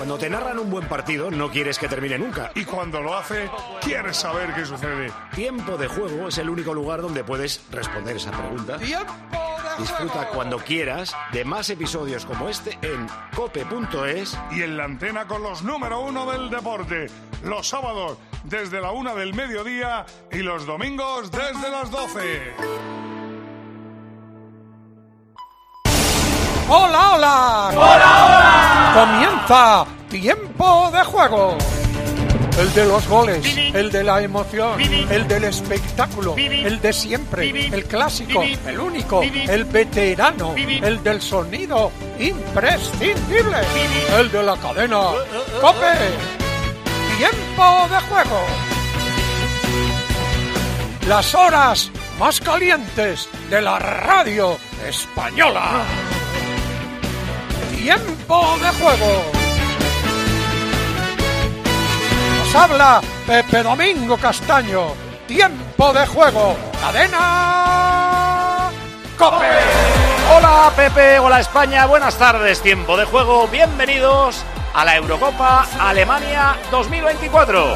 Cuando te narran un buen partido, no quieres que termine nunca. Y cuando lo hace, quieres saber qué sucede. Tiempo de Juego es el único lugar donde puedes responder esa pregunta. Disfruta cuando quieras de más episodios como este en cope.es y en la antena con los número 1 del deporte. Los sábados desde la 1 del mediodía y los domingos desde las 12. ¡Hola, hola! ¡Hola, hola! Comienza Tiempo de Juego. El de los goles, el de la emoción, el del espectáculo, el de siempre, el clásico, el único, el veterano, el del sonido imprescindible, el de la cadena COPE. Tiempo de Juego. Las horas más calientes de la radio española. Tiempo de Juego. Nos habla Pepe Domingo Castaño. Tiempo de Juego. Cadena COPE. Hola Pepe, hola España, buenas tardes. Tiempo de Juego. Bienvenidos a la Eurocopa Alemania 2024.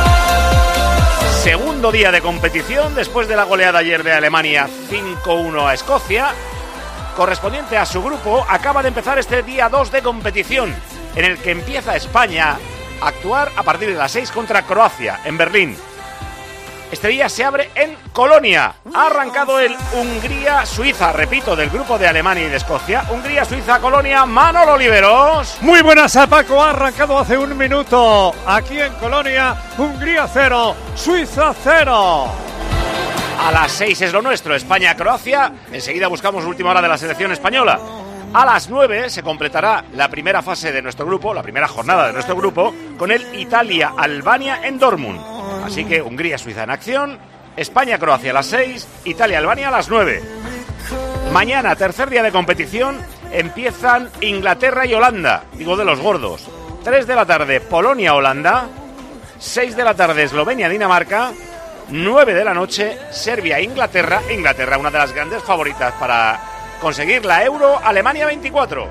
Segundo día de competición después de la goleada ayer de Alemania 5-1 a Escocia. Correspondiente a su grupo, acaba de empezar este día 2 de competición, en el que empieza España a actuar a partir de las 6 contra Croacia, en Berlín. Este día se abre en Colonia. Ha arrancado el Hungría-Suiza, repito, del grupo de Alemania y de Escocia. Hungría-Suiza-Colonia, Manolo Oliveros. Muy buenas, Paco. Ha arrancado hace un minuto aquí en Colonia. Hungría 0, Suiza 0. A las 6 es lo nuestro, España-Croacia. Enseguida buscamos última hora de la selección española. A las 9 se completará la primera fase de nuestro grupo, la primera jornada de nuestro grupo, con el Italia-Albania en Dortmund. Así que Hungría-Suiza en acción, España-Croacia a las 6, Italia-Albania a las 9. Mañana, tercer día de competición, empiezan Inglaterra y Holanda, digo de los gordos. 3 de la tarde, Polonia-Holanda, 6 de la tarde, Eslovenia-Dinamarca, 9 de la noche, Serbia-Inglaterra. Inglaterra, una de las grandes favoritas para conseguir la Euro, Alemania 24.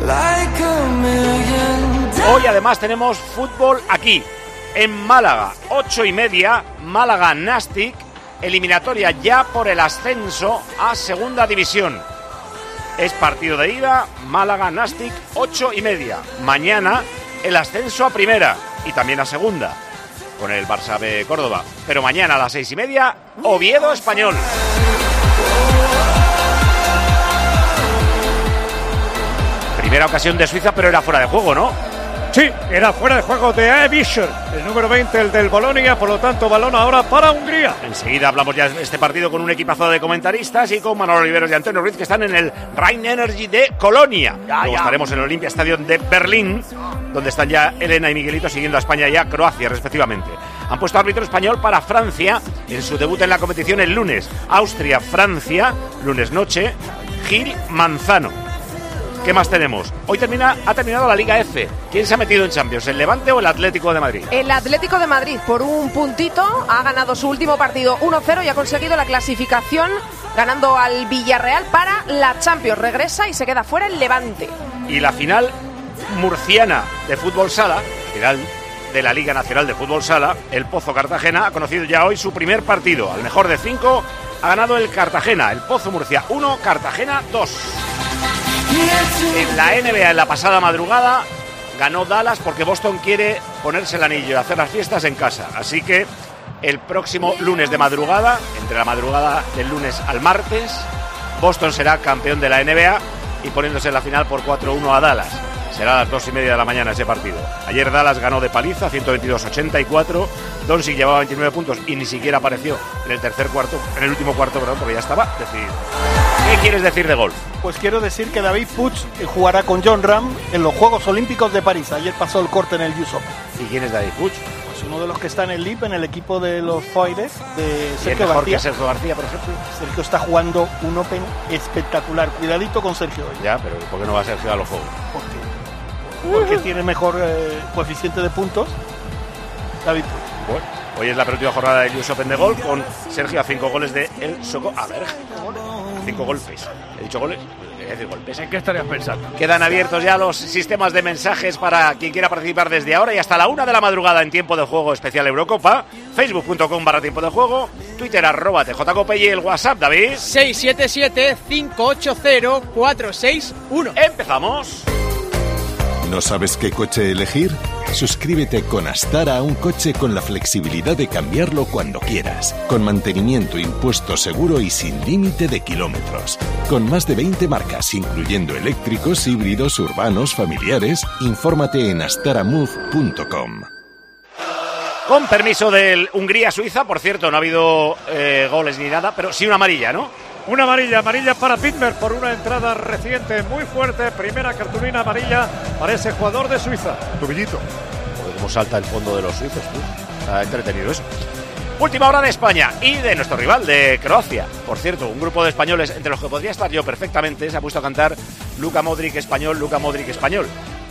Hoy además tenemos fútbol aquí, en Málaga, 8:30, Málaga-Nástic, eliminatoria ya por el ascenso a Segunda División. Es partido de ida, Málaga-Nástic, 8:30. Mañana el ascenso a Primera y también a Segunda, con el Barça B Córdoba. Pero mañana a las 6:30, Oviedo-Español. Primera ocasión de Suiza, pero era fuera de juego, ¿no? Sí, era fuera de juego de Aebischer, el número 20, el del Bolonia, por lo tanto, balón ahora para Hungría. Enseguida hablamos ya de este partido con un equipazo de comentaristas y con Manolo Oliveros y Antonio Ruiz, que están en el Rhein Energy de Colonia. Luego estaremos en el Olympia Stadium de Berlín, donde están ya Elena y Miguelito siguiendo a España y a Croacia, respectivamente. Han puesto árbitro español para Francia en su debut en la competición el lunes. Austria-Francia, lunes noche, Gil Manzano. ¿Qué más tenemos? Hoy ha terminado la Liga F. ¿Quién se ha metido en Champions? ¿El Levante o el Atlético de Madrid? El Atlético de Madrid, por un puntito, ha ganado su último partido 1-0 y ha conseguido la clasificación ganando al Villarreal para la Champions. Regresa y se queda fuera el Levante. Y la final murciana de fútbol sala, final de la Liga Nacional de Fútbol Sala, el Pozo Cartagena ha conocido ya hoy su primer partido. Al mejor de 5 ha ganado el Cartagena, el Pozo Murcia 1, Cartagena 2. En la NBA, en la pasada madrugada, ganó Dallas porque Boston quiere ponerse el anillo y hacer las fiestas en casa. Así que el próximo lunes de madrugada, entre la madrugada del lunes al martes, Boston será campeón de la NBA y poniéndose en la final por 4-1 a Dallas. Será a las 2:30 de la mañana ese partido. Ayer Dallas ganó de paliza, 122-84. Doncic llevaba 29 puntos y ni siquiera apareció en el último cuarto, porque ya estaba decidido. ¿Qué quieres decir de golf? Pues quiero decir que David Puig jugará con Jon Rahm en los Juegos Olímpicos de París. Ayer pasó el corte en el US Open. ¿Y quién es David Puig? Pues uno de los que está en el LIP, en el equipo de los Foires, de Sergio mejor García. Que Sergio García, por ejemplo. Sergio está jugando un Open espectacular. Cuidadito con Sergio hoy. Ya, pero ¿por qué no va Sergio a los Juegos? Porque tiene mejor coeficiente de puntos David Puig. Bueno, hoy es la penúltima jornada del US Open de golf con Sergio a 5 goles de El Soco. A ver, 5 golpes. ¿He dicho goles? Es decir, golpes. ¿En qué estarías pensando? Quedan abiertos ya los sistemas de mensajes para quien quiera participar desde ahora y hasta la 1 de la madrugada en Tiempo de Juego especial Eurocopa. Facebook.com/Tiempo de Juego, Twitter @TJCope y el WhatsApp, David. 677-580-461. ¡Empezamos! ¿No sabes qué coche elegir? Suscríbete con Astara a un coche con la flexibilidad de cambiarlo cuando quieras, con mantenimiento, impuesto seguro y sin límite de kilómetros. Con más de 20 marcas, incluyendo eléctricos, híbridos, urbanos, familiares. Infórmate en astaramove.com. Con permiso del Hungría-Suiza, por cierto, no ha habido goles ni nada, pero sí una amarilla, ¿no? Una amarilla para Pitmer por una entrada reciente muy fuerte. Primera cartulina amarilla para ese jugador de Suiza. Tubillito. Joder, cómo salta el fondo de los suizos, tú. Está entretenido eso. Última hora de España y de nuestro rival, de Croacia. Por cierto, un grupo de españoles, entre los que podría estar yo perfectamente, se ha puesto a cantar Luka Modric español, Luka Modric español.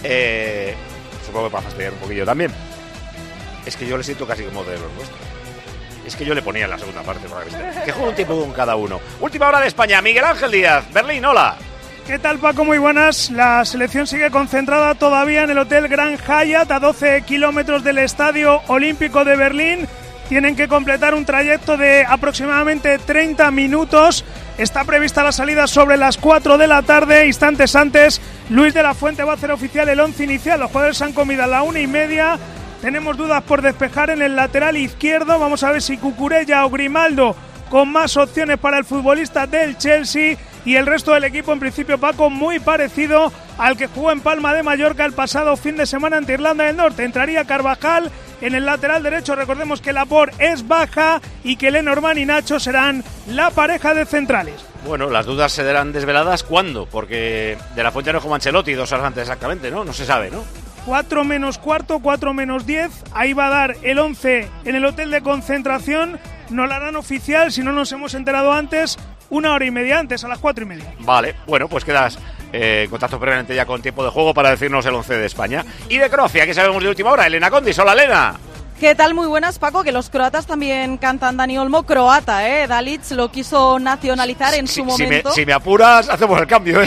Supongo que para fastidiar un poquillo también. Es que yo le siento casi como de los nuestros. Es que yo le ponía en la segunda parte por la camiseta. Que juegue un tiempo con cada uno. Última hora de España, Miguel Ángel Díaz, Berlín, hola. ¿Qué tal, Paco? Muy buenas. La selección sigue concentrada todavía en el Hotel Grand Hyatt, a 12 kilómetros del Estadio Olímpico de Berlín. Tienen que completar un trayecto de aproximadamente 30 minutos. Está prevista la salida sobre las 4 de la tarde. Instantes antes, Luis de la Fuente va a hacer oficial el 11 inicial. Los jugadores han comido a la 1:30. Tenemos dudas por despejar en el lateral izquierdo. Vamos a ver si Cucurella o Grimaldo, con más opciones para el futbolista del Chelsea. Y el resto del equipo, en principio, Paco, muy parecido al que jugó en Palma de Mallorca el pasado fin de semana ante Irlanda del Norte. Entraría Carvajal en el lateral derecho. Recordemos que Laporte es baja y que Lenormand y Nacho serán la pareja de centrales. Bueno, las dudas se darán desveladas ¿cuándo? Porque de la Fuente no es como Ancelotti 2 horas antes exactamente, ¿no? No se sabe, ¿no? 4 menos cuarto, 4 menos 10. Ahí va a dar el 11 en el hotel de concentración. No la harán oficial, si no nos hemos enterado antes, 1:30 antes, a las 4:30. Vale, bueno, pues quedas en contacto previamente ya con Tiempo de Juego para decirnos el 11 de España. Y de Croacia, ¿qué sabemos de última hora? Elena Condis, hola Elena. ¿Qué tal? Muy buenas, Paco, que los croatas también cantan Dani Olmo, croata, Dalic lo quiso nacionalizar en su momento. Si me apuras, hacemos el cambio,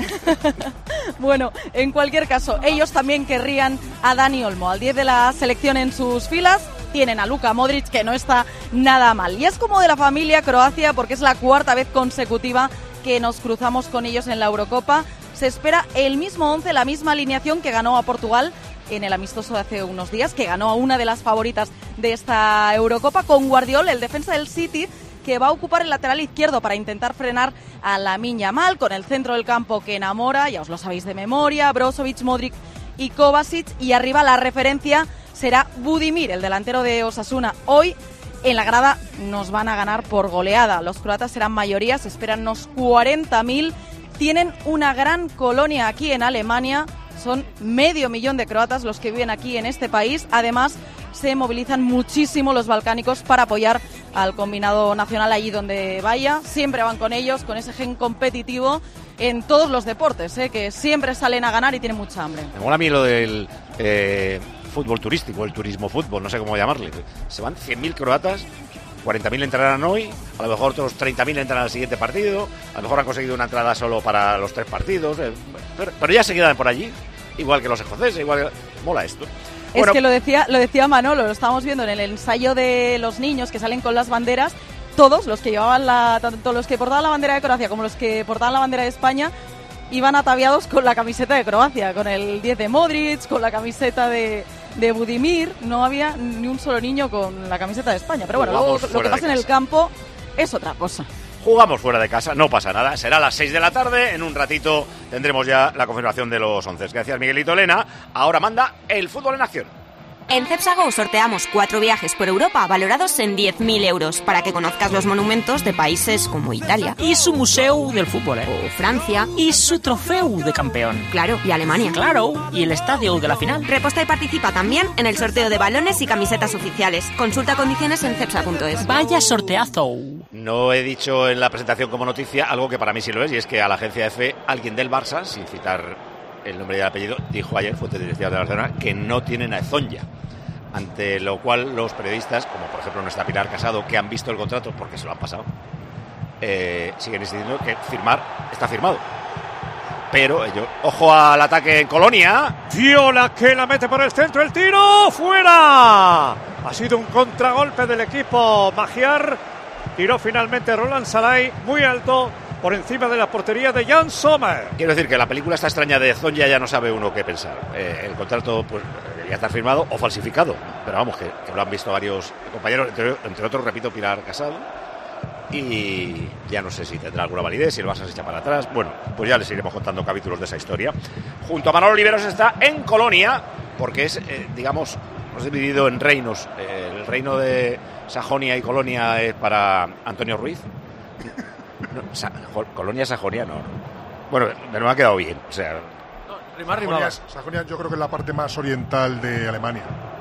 Bueno, en cualquier caso, ellos también querrían a Dani Olmo, al 10 de la selección en sus filas. Tienen a Luka Modric, que no está nada mal. Y es como de la familia Croacia, porque es la 4ª vez consecutiva que nos cruzamos con ellos en la Eurocopa. Se espera el mismo 11, la misma alineación que ganó a Portugal en el amistoso de hace unos días, que ganó a una de las favoritas de esta Eurocopa, con Guardiola, el defensa del City, que va a ocupar el lateral izquierdo para intentar frenar a Lamine Yamal, con el centro del campo que enamora, ya os lo sabéis de memoria, Brozovic, Modric y Kovacic, y arriba la referencia será Budimir, el delantero de Osasuna. Hoy en la grada nos van a ganar por goleada. Los croatas serán mayoría, se esperan unos 40.000. Tienen una gran colonia aquí en Alemania. Son 500.000 de croatas los que viven aquí en este país. Además, se movilizan muchísimo los balcánicos para apoyar al combinado nacional allí donde vaya. Siempre van con ellos, con ese gen competitivo en todos los deportes, que siempre salen a ganar y tienen mucha hambre. Me mola a mí lo del fútbol turístico, el turismo fútbol, no sé cómo llamarle. Se van 100.000 croatas, 40.000 entrarán hoy, a lo mejor otros 30.000 entran al siguiente partido, a lo mejor han conseguido una entrada solo para los 3 partidos, pero ya se quedan por allí, igual que los escoceses, igual que... Mola esto. Bueno, es que lo decía Manolo, lo estábamos viendo en el ensayo de los niños que salen con las banderas. Todos los que llevaban tanto los que portaban la bandera de Croacia como los que portaban la bandera de España iban ataviados con la camiseta de Croacia, con el 10 de Modric, con la camiseta de Budimir. No había ni un solo niño con la camiseta de España, pero bueno, luego lo que pasa en el campo es otra cosa. Jugamos fuera de casa, no pasa nada, será a las 6 de la tarde, en un ratito tendremos ya la confirmación de los 11. Gracias, Miguelito. Elena, ahora manda el fútbol en acción. En Cepsa Go sorteamos 4 viajes por Europa valorados en 10.000 euros para que conozcas los monumentos de países como Italia. Y su museo del fútbol, O Francia. Y su trofeo de campeón. Claro, y Alemania. Claro, y el estadio de la final. Reposta y participa también en el sorteo de balones y camisetas oficiales. Consulta condiciones en cepsa.es. Vaya sorteazo. No he dicho en la presentación como noticia algo que para mí sí lo es, y es que a la agencia EFE alguien del Barça, sin citar el nombre y el apellido, dijo ayer, fuente directiva de Barcelona, que no tienen a Ezonja. Ante lo cual los periodistas, como por ejemplo nuestra Pilar Casado, que han visto el contrato porque se lo han pasado, siguen insistiendo que firmar está firmado. Pero ellos, ojo al ataque en Colonia. Viola que la mete por el centro, el tiro fuera. Ha sido un contragolpe del equipo Magyar. Tiró finalmente Roland Salai muy alto por encima de la portería de Jan Sommer. Quiero decir que la película está extraña de Zonja ya no sabe uno qué pensar. El contrato pues debería estar firmado o falsificado. Pero vamos, que lo han visto varios compañeros, entre otros, repito, Pilar Casado. Y ya no sé si tendrá alguna validez, si el Barça se echa para atrás. Bueno, pues ya les iremos contando capítulos de esa historia. Junto a Manolo Oliveros está en Colonia, porque es, digamos, hemos dividido en reinos. El reino de Sajonia y Colonia es para Antonio Ruiz. Colonia, Sajonia, no. Bueno, me lo ha quedado bien. O sea, Sajonia yo creo que es la parte más oriental de Alemania.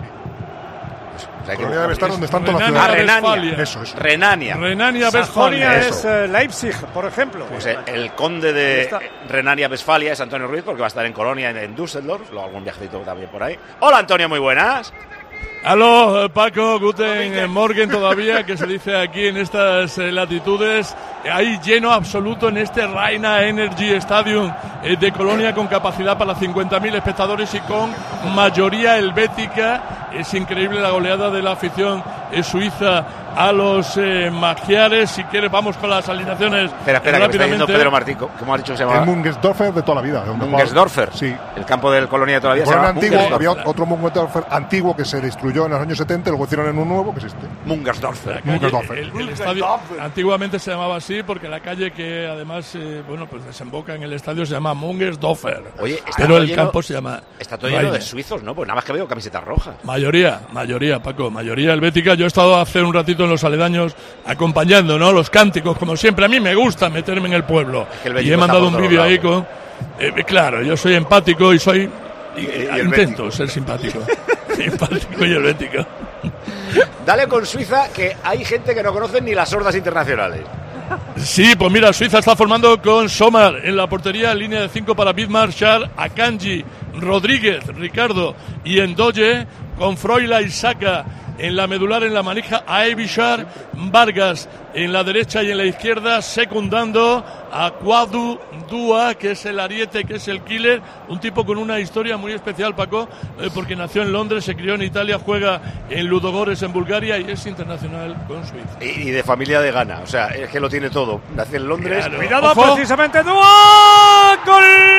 Colonia debe estar donde están todas las ciudades. Renania. Eso. Renania-Westfalia es Leipzig, por ejemplo. Pues el conde de Renania-Westfalia es Antonio Ruiz, porque va a estar en Colonia, en Düsseldorf. Luego algún viajecito también por ahí. Hola, Antonio, muy buenas. Aló, Paco, Guten Morgen todavía, que se dice aquí en estas latitudes. Hay lleno absoluto en este Rhein Energy Stadium de Colonia, con capacidad para 50.000 espectadores y con mayoría helvética. Es increíble la goleada de la afición suiza a los magiares. Si quieres, vamos con las alineaciones. Espera, que me está diciendo Pedro Martín, ¿cómo ha dicho que se llama? El Mungersdorfer de toda la vida. Mungersdorfer, sí. El campo del Colonia de toda la vida. Se llama antiguo, había otro Mungersdorfer antiguo que se destruyó en los años 70, luego hicieron en un nuevo que existe. Mungersdorfer. El estadio antiguamente se llamaba así porque la calle que además pues desemboca en el estadio se llama Mungersdorfer. Oye, pero el campo se llama. Está todo lleno de suizos, ¿no? Pues nada más que veo camisetas rojas. Mayoría, Paco, mayoría helvética. Yo he estado hace un ratito en los aledaños acompañando, ¿no? Los cánticos, como siempre. A mí me gusta meterme en el pueblo. Y he mandado un vídeo ahí con. Claro, yo soy empático y soy. Intento ser simpático. Simpático y helvético. Dale con Suiza, que hay gente que no conoce ni las hordas internacionales. Sí, pues mira, Suiza está formando con Sommer en la portería, línea de 5 para Vidmar, Schär, Akanji, Rodríguez, Ricardo y Endoye, con Froila y Saka en la medular, en la manija, a Ebichar, Vargas en la derecha y en la izquierda, secundando a Kouadou Dua, que es el ariete, que es el killer, un tipo con una historia muy especial, Paco, porque nació en Londres, se crió en Italia, juega en Ludogorets en Bulgaria y es internacional con Suiza. Y de familia de Ghana, o sea, es que lo tiene todo. Nació en Londres. Claro. Cuidado, ojo. Precisamente Dua, gol.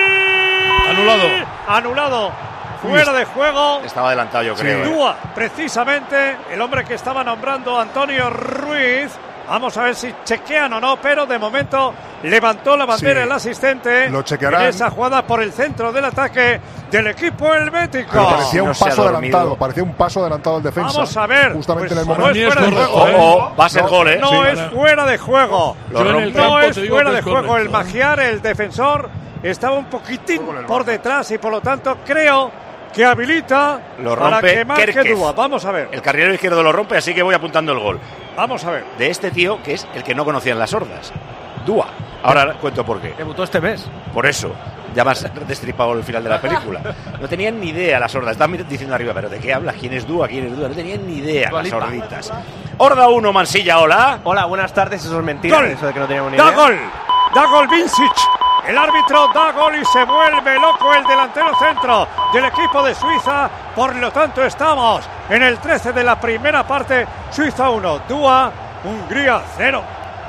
Anulado. Fuera de juego. Estaba adelantado, yo creo. Dua, precisamente, el hombre que estaba nombrando Antonio Ruiz. Vamos a ver si chequean o no, pero de momento levantó la bandera el asistente. Lo chequearán. En esa jugada por el centro del ataque del equipo helvético. Pero parecía un paso adelantado, el defensa. Vamos a ver. Justamente pues en el momento. No es fuera de juego. Va a ser gol, ¿eh? No es fuera de juego. No es fuera de juego. Correcto. El Magyar, el defensor, estaba un poquitín por detrás y por lo tanto creo que habilita para que marque Dua. Vamos a ver. El carrilero izquierdo lo rompe, así que voy apuntando el gol. Vamos a ver. De este tío, que es el que no conocían las hordas. Dua. Ahora cuento por qué. Debutó este mes. Por eso. Ya me has destripado el final de la película. No tenían ni idea las hordas. Estaban diciendo arriba, ¿pero de qué hablas? ¿Quién es Dua? ¿Quién es Dua? No tenían ni idea las horditas. Horda 1, Mansilla, hola. Hola, buenas tardes. Eso es mentira. Gol. Eso de que no teníamos ni idea. Da gol Vincic. El árbitro da gol y se vuelve loco el delantero centro del equipo de Suiza. Por lo tanto, estamos en el 13 de la primera parte. Suiza 1, Dua, Hungría 0.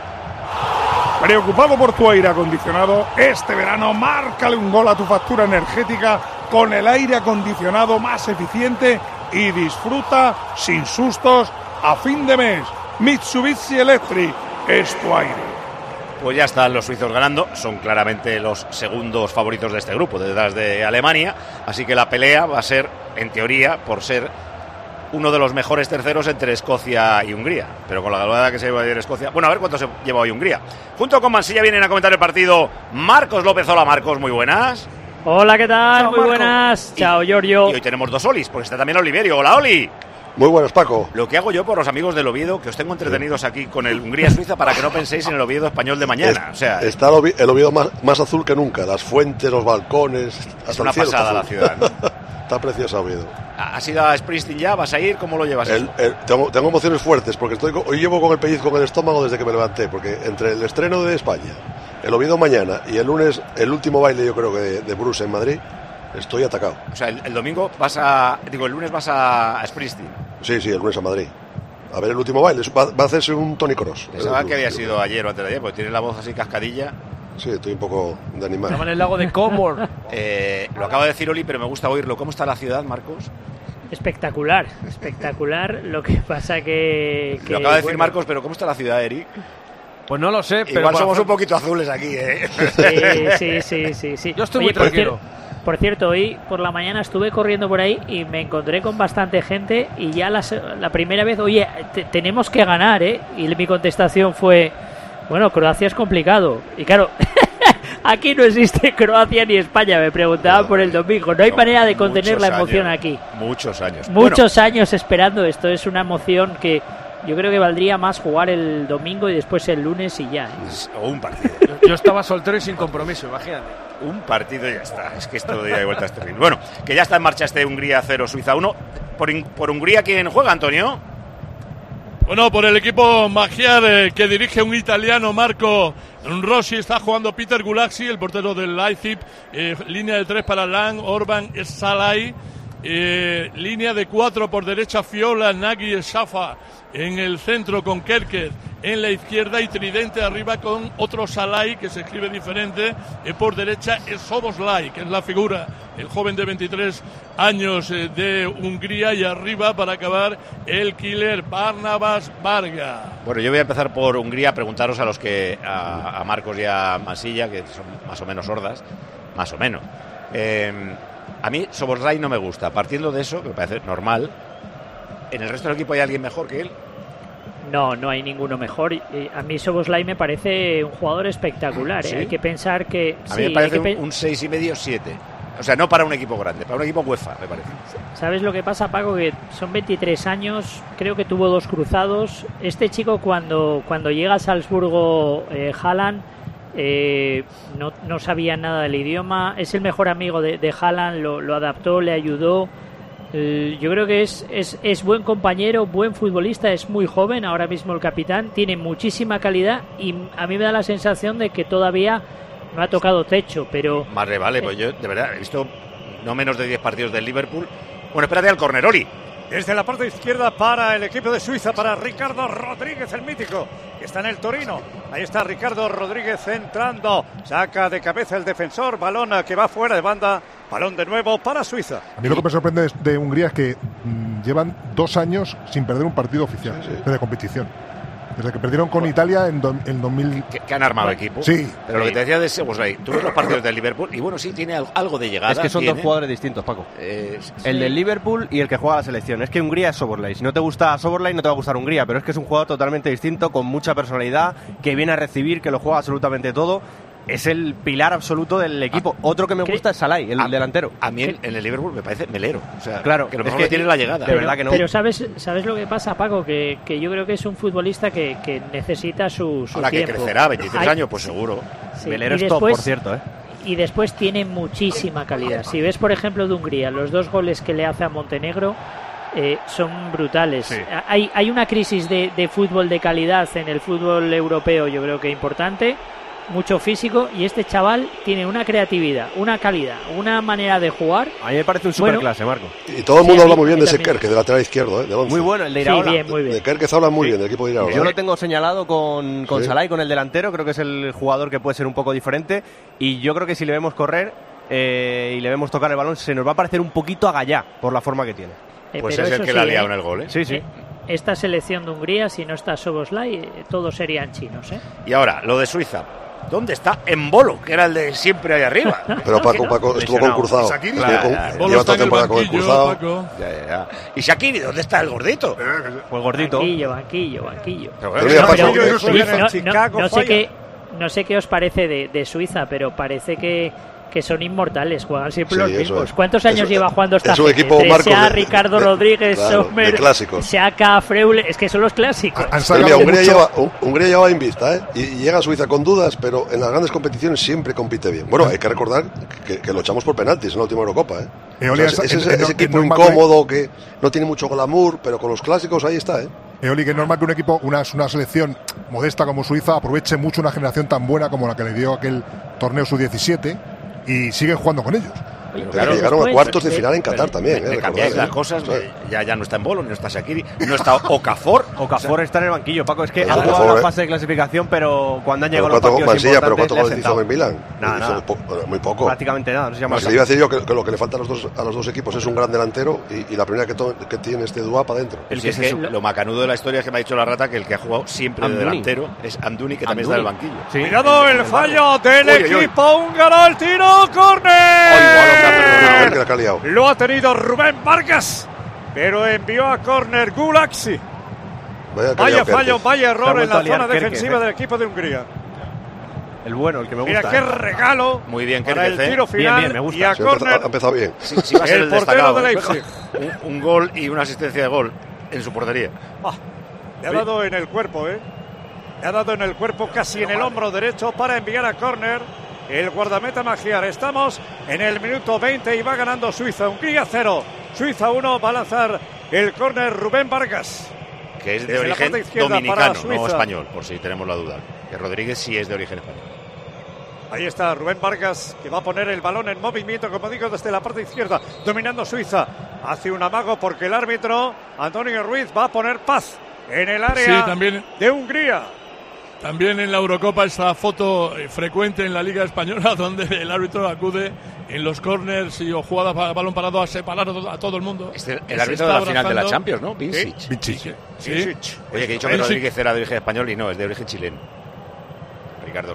Preocupado por tu aire acondicionado, este verano márcale un gol a tu factura energética con el aire acondicionado más eficiente y disfruta sin sustos a fin de mes. Mitsubishi Electric es tu aire. Pues ya están los suizos ganando, son claramente los segundos favoritos de este grupo, detrás de Alemania, así que la pelea va a ser, en teoría, por ser uno de los mejores terceros entre Escocia y Hungría, pero con la goleada que se lleva ayer Escocia, bueno, a ver cuánto se lleva hoy Hungría. Junto con Mansilla vienen a comentar el partido Marcos López. Hola Marcos, muy buenas. Hola, ¿qué tal? Chao, muy Marco. buenas. Chao, Giorgio. Y hoy tenemos dos Olis, porque está también Oliverio. Hola, Oli. Muy buenas, Paco. Lo que hago yo por los amigos del Oviedo, que os tengo entretenidos aquí con el Hungría-Suiza para que no penséis en el Oviedo español de mañana. O sea, está el Oviedo más azul que nunca. Las fuentes, los balcones. Es una pasada la ciudad, ¿no? Está preciosa Oviedo. ¿Has ido a Springsteen ya? ¿Vas a ir? ¿Cómo lo llevas? Tengo emociones fuertes porque hoy llevo con el pellizco en el estómago desde que me levanté, porque entre el estreno de España, el Oviedo mañana y el lunes, el último baile yo creo que de Bruce en Madrid, estoy atacado. O sea, el domingo el lunes vas a Springsteen. Sí, el lunes a Madrid. A ver el último baile, va a hacerse un Tony Cross. Pensaba que había sido ayer o antes de ayer, porque tiene la voz así cascadilla. Sí, estoy un poco de animal. Estaba en el lago de Como. Lo acaba de decir Oli, pero me gusta oírlo. ¿Cómo está la ciudad, Marcos? Espectacular. Lo que pasa que lo acaba de decir Marcos, pero ¿cómo está la ciudad, Eric? Pues no lo sé, pero... Igual somos un poquito azules aquí, ¿eh? Sí. Yo estoy muy tranquilo. Por cierto, hoy por la mañana estuve corriendo por ahí y me encontré con bastante gente y ya la primera vez, oye, tenemos que ganar, ¿eh? Y mi contestación fue, bueno, Croacia es complicado. Y claro, aquí no existe Croacia ni España, me preguntaban por el domingo. No hay manera de contener la emoción aquí. Muchos años. Muchos años esperando esto. Es una emoción que yo creo que valdría más jugar el domingo y después el lunes y ya, ¿eh? O un partido. Yo estaba soltero y sin compromiso, imagínate. Un partido y ya está. Es que esto de ida y vuelta es terrible. Bueno, que ya está en marcha Hungría 0, Suiza 1. Por Hungría, ¿quién juega, Antonio? Bueno, por el equipo Magyar que dirige un italiano, Marco Rossi, está jugando Peter Gulaxi, el portero del Leipzig. Línea de 3 para Lang, Orban, Salai. Línea de 4 por derecha, Fiola, Nagy, Shafa. En el centro con Kerkez en la izquierda y tridente arriba con otro Salai que se escribe diferente. Por derecha es Soboslai, que es la figura, el joven de 23 años de Hungría, y arriba para acabar el killer Barnabas Varga. Bueno, yo voy a empezar por Hungría, preguntaros a Marcos y a Masilla, que son más o menos sordas, más o menos. A mí Soboslai no me gusta, partiendo de eso, que me parece normal. ¿En el resto del equipo hay alguien mejor que él? No hay ninguno mejor. A mí Soboslai me parece un jugador espectacular. ¿Sí? Hay que pensar que... A mí me parece un 6,5, 7. O sea, no para un equipo grande, para un equipo UEFA, me parece. ¿Sabes lo que pasa, Paco? Que son 23 años, creo que tuvo 2 cruzados. Este chico cuando llega a Salzburgo, Haaland, no sabía nada del idioma. Es el mejor amigo de Haaland, lo adaptó, le ayudó. Yo creo que es buen compañero, buen futbolista, es muy joven, ahora mismo el capitán, tiene muchísima calidad y a mí me da la sensación de que todavía no ha tocado techo, pero... Más le vale, pues yo de verdad he visto no menos de 10 partidos del Liverpool. Bueno, espérate al córner, Oli. Desde la parte izquierda para el equipo de Suiza, para Ricardo Rodríguez, el mítico, que está en el Torino. Ahí está Ricardo Rodríguez entrando. Saca de cabeza el defensor, balón que va fuera de banda. Balón de nuevo para Suiza. A mí lo que me sorprende de Hungría es que llevan 2 años sin perder un partido oficial de competición. Desde que perdieron con Italia en 2000. Que han armado equipo. Sí. Pero lo que te decía de Soboslai, tú ves los partidos del Liverpool y bueno, sí, tiene algo de llegada. Es que son dos jugadores distintos, Paco. El del Liverpool y el que juega a la selección. Es que Hungría es Soboslai. Si no te gusta Soboslai, no te va a gustar Hungría. Pero es que es un jugador totalmente distinto, con mucha personalidad, que viene a recibir, que lo juega absolutamente todo. Es el pilar absoluto del equipo. Otro que me gusta es Salai, el delantero. A mí en el Liverpool me parece melero. O sea, claro, que lo mejor que tiene la llegada. De verdad que no. Pero ¿sabes lo que pasa, Paco? Que yo creo que es un futbolista que necesita su ahora tiempo. Que crecerá, 23 años, pues seguro. Sí. Melero es top, por cierto, Y después tiene muchísima calidad. Si ves, por ejemplo, de Hungría, los 2 goles que le hace a Montenegro son brutales. Sí. Hay una crisis de fútbol de calidad en el fútbol europeo, yo creo que importante. Mucho físico, y este chaval tiene una creatividad, una calidad, una manera de jugar. A mí me parece un superclase, Marco. Y todo el mundo habla muy bien de ese Kerkez, de lateral izquierdo, de 11. Muy bueno, el de Iraola. Sí, bien, muy bien. De Kerkez habla muy bien, del equipo de Iraola. Yo lo tengo señalado con Salai, con el delantero. Creo que es el jugador que puede ser un poco diferente. Y yo creo que si le vemos correr y le vemos tocar el balón, se nos va a parecer un poquito a Gallá por la forma que tiene. Pues es el que le ha liado en el gol, ¿eh? Sí. Esta selección de Hungría, si no está Soboslai, todos serían chinos, ¿eh? Y ahora, lo de Suiza. ¿Dónde está Embolo, que era el de siempre ahí arriba? Pero Paco estuvo con Cruzado. Lleva toda temporada con el Cruzado. Ya. ¿Y Shaqiri, dónde está el gordito? Pues gordito. Banquillo. No sé qué os parece de Suiza, pero parece que que son inmortales, juegan siempre Sí, los eso mismos. es. ¿Cuántos años lleva jugando esta es un gente? equipo, Marco, sea Ricardo Rodríguez, claro, Sommer, de clásicos. Seaka, Freule, es que son los clásicos. Pero mira, Hungría lleva invicta, ¿eh? Y llega a Suiza con dudas, pero en las grandes competiciones siempre compite bien. Bueno, hay que recordar que lo echamos por penaltis en la última Eurocopa, ¿eh? O sea, ese equipo incómodo que no tiene mucho glamour, pero con los clásicos ahí está, ¿eh? Eoli, que es normal que un equipo, una selección modesta como Suiza, aproveche mucho una generación tan buena como la que le dio aquel torneo sub-17 y siguen jugando con ellos. Pero claro, llegaron a cuartos de final en Qatar también. Me cambiáis las cosas, ya no está en Bolo, no está Shaqiri, no está Okafor. Okafor está en el banquillo, Paco. Es que Oye, ha Okafor, jugado la fase de clasificación, pero cuando han llegado los partidos Mansilla, pero importantes ¿cuántos le ha goles hizo sentado. en Milán? Nada. Muy poco. Prácticamente nada. No se llama Le iba a decir yo que lo que le falta a los dos equipos es un gran delantero y la primera que tiene este Duapa dentro. Lo macanudo de la historia es que me ha dicho la rata que el que ha jugado siempre de delantero es Anduni, que también está en el banquillo. Cuidado el fallo del equipo húngaro, el tiro, córner. Lo ha tenido Rubén Vargas, pero envió a córner Gulaxi. Vaya fallo, vaya error en la zona defensiva del equipo de Hungría. El bueno, el que me gusta. Mira qué regalo. Muy bien, para el tiro final. Bien, me gusta. Y a córner. Ha empezado bien. Sí, va a ser el portero de Leipzig. Un gol y una asistencia de gol en su portería. Le ha dado en el cuerpo, ¿eh? Le ha dado en el cuerpo, casi en el hombro derecho, para enviar a córner el guardameta Magyar. Estamos en el minuto 20 y va ganando Suiza. Hungría 0, Suiza 1. Va a lanzar el córner Rubén Vargas, que es de desde origen la parte izquierda dominicano, para no español, por si tenemos la duda. Que Rodríguez sí es de origen español. Ahí está Rubén Vargas, que va a poner el balón en movimiento, como digo, desde la parte izquierda, dominando Suiza. Hace un amago porque el árbitro, Antonio Ruiz, va a poner paz en el área de Hungría. También en la Eurocopa esa foto frecuente en la Liga Española donde el árbitro acude en los corners y o jugadas para balón parado a separar a todo el mundo. El árbitro de la final de la Champions, ¿no? Vincic. Sí. Oye, que he dicho que Rodríguez era de origen español y no, es de origen chileno. Ricardo.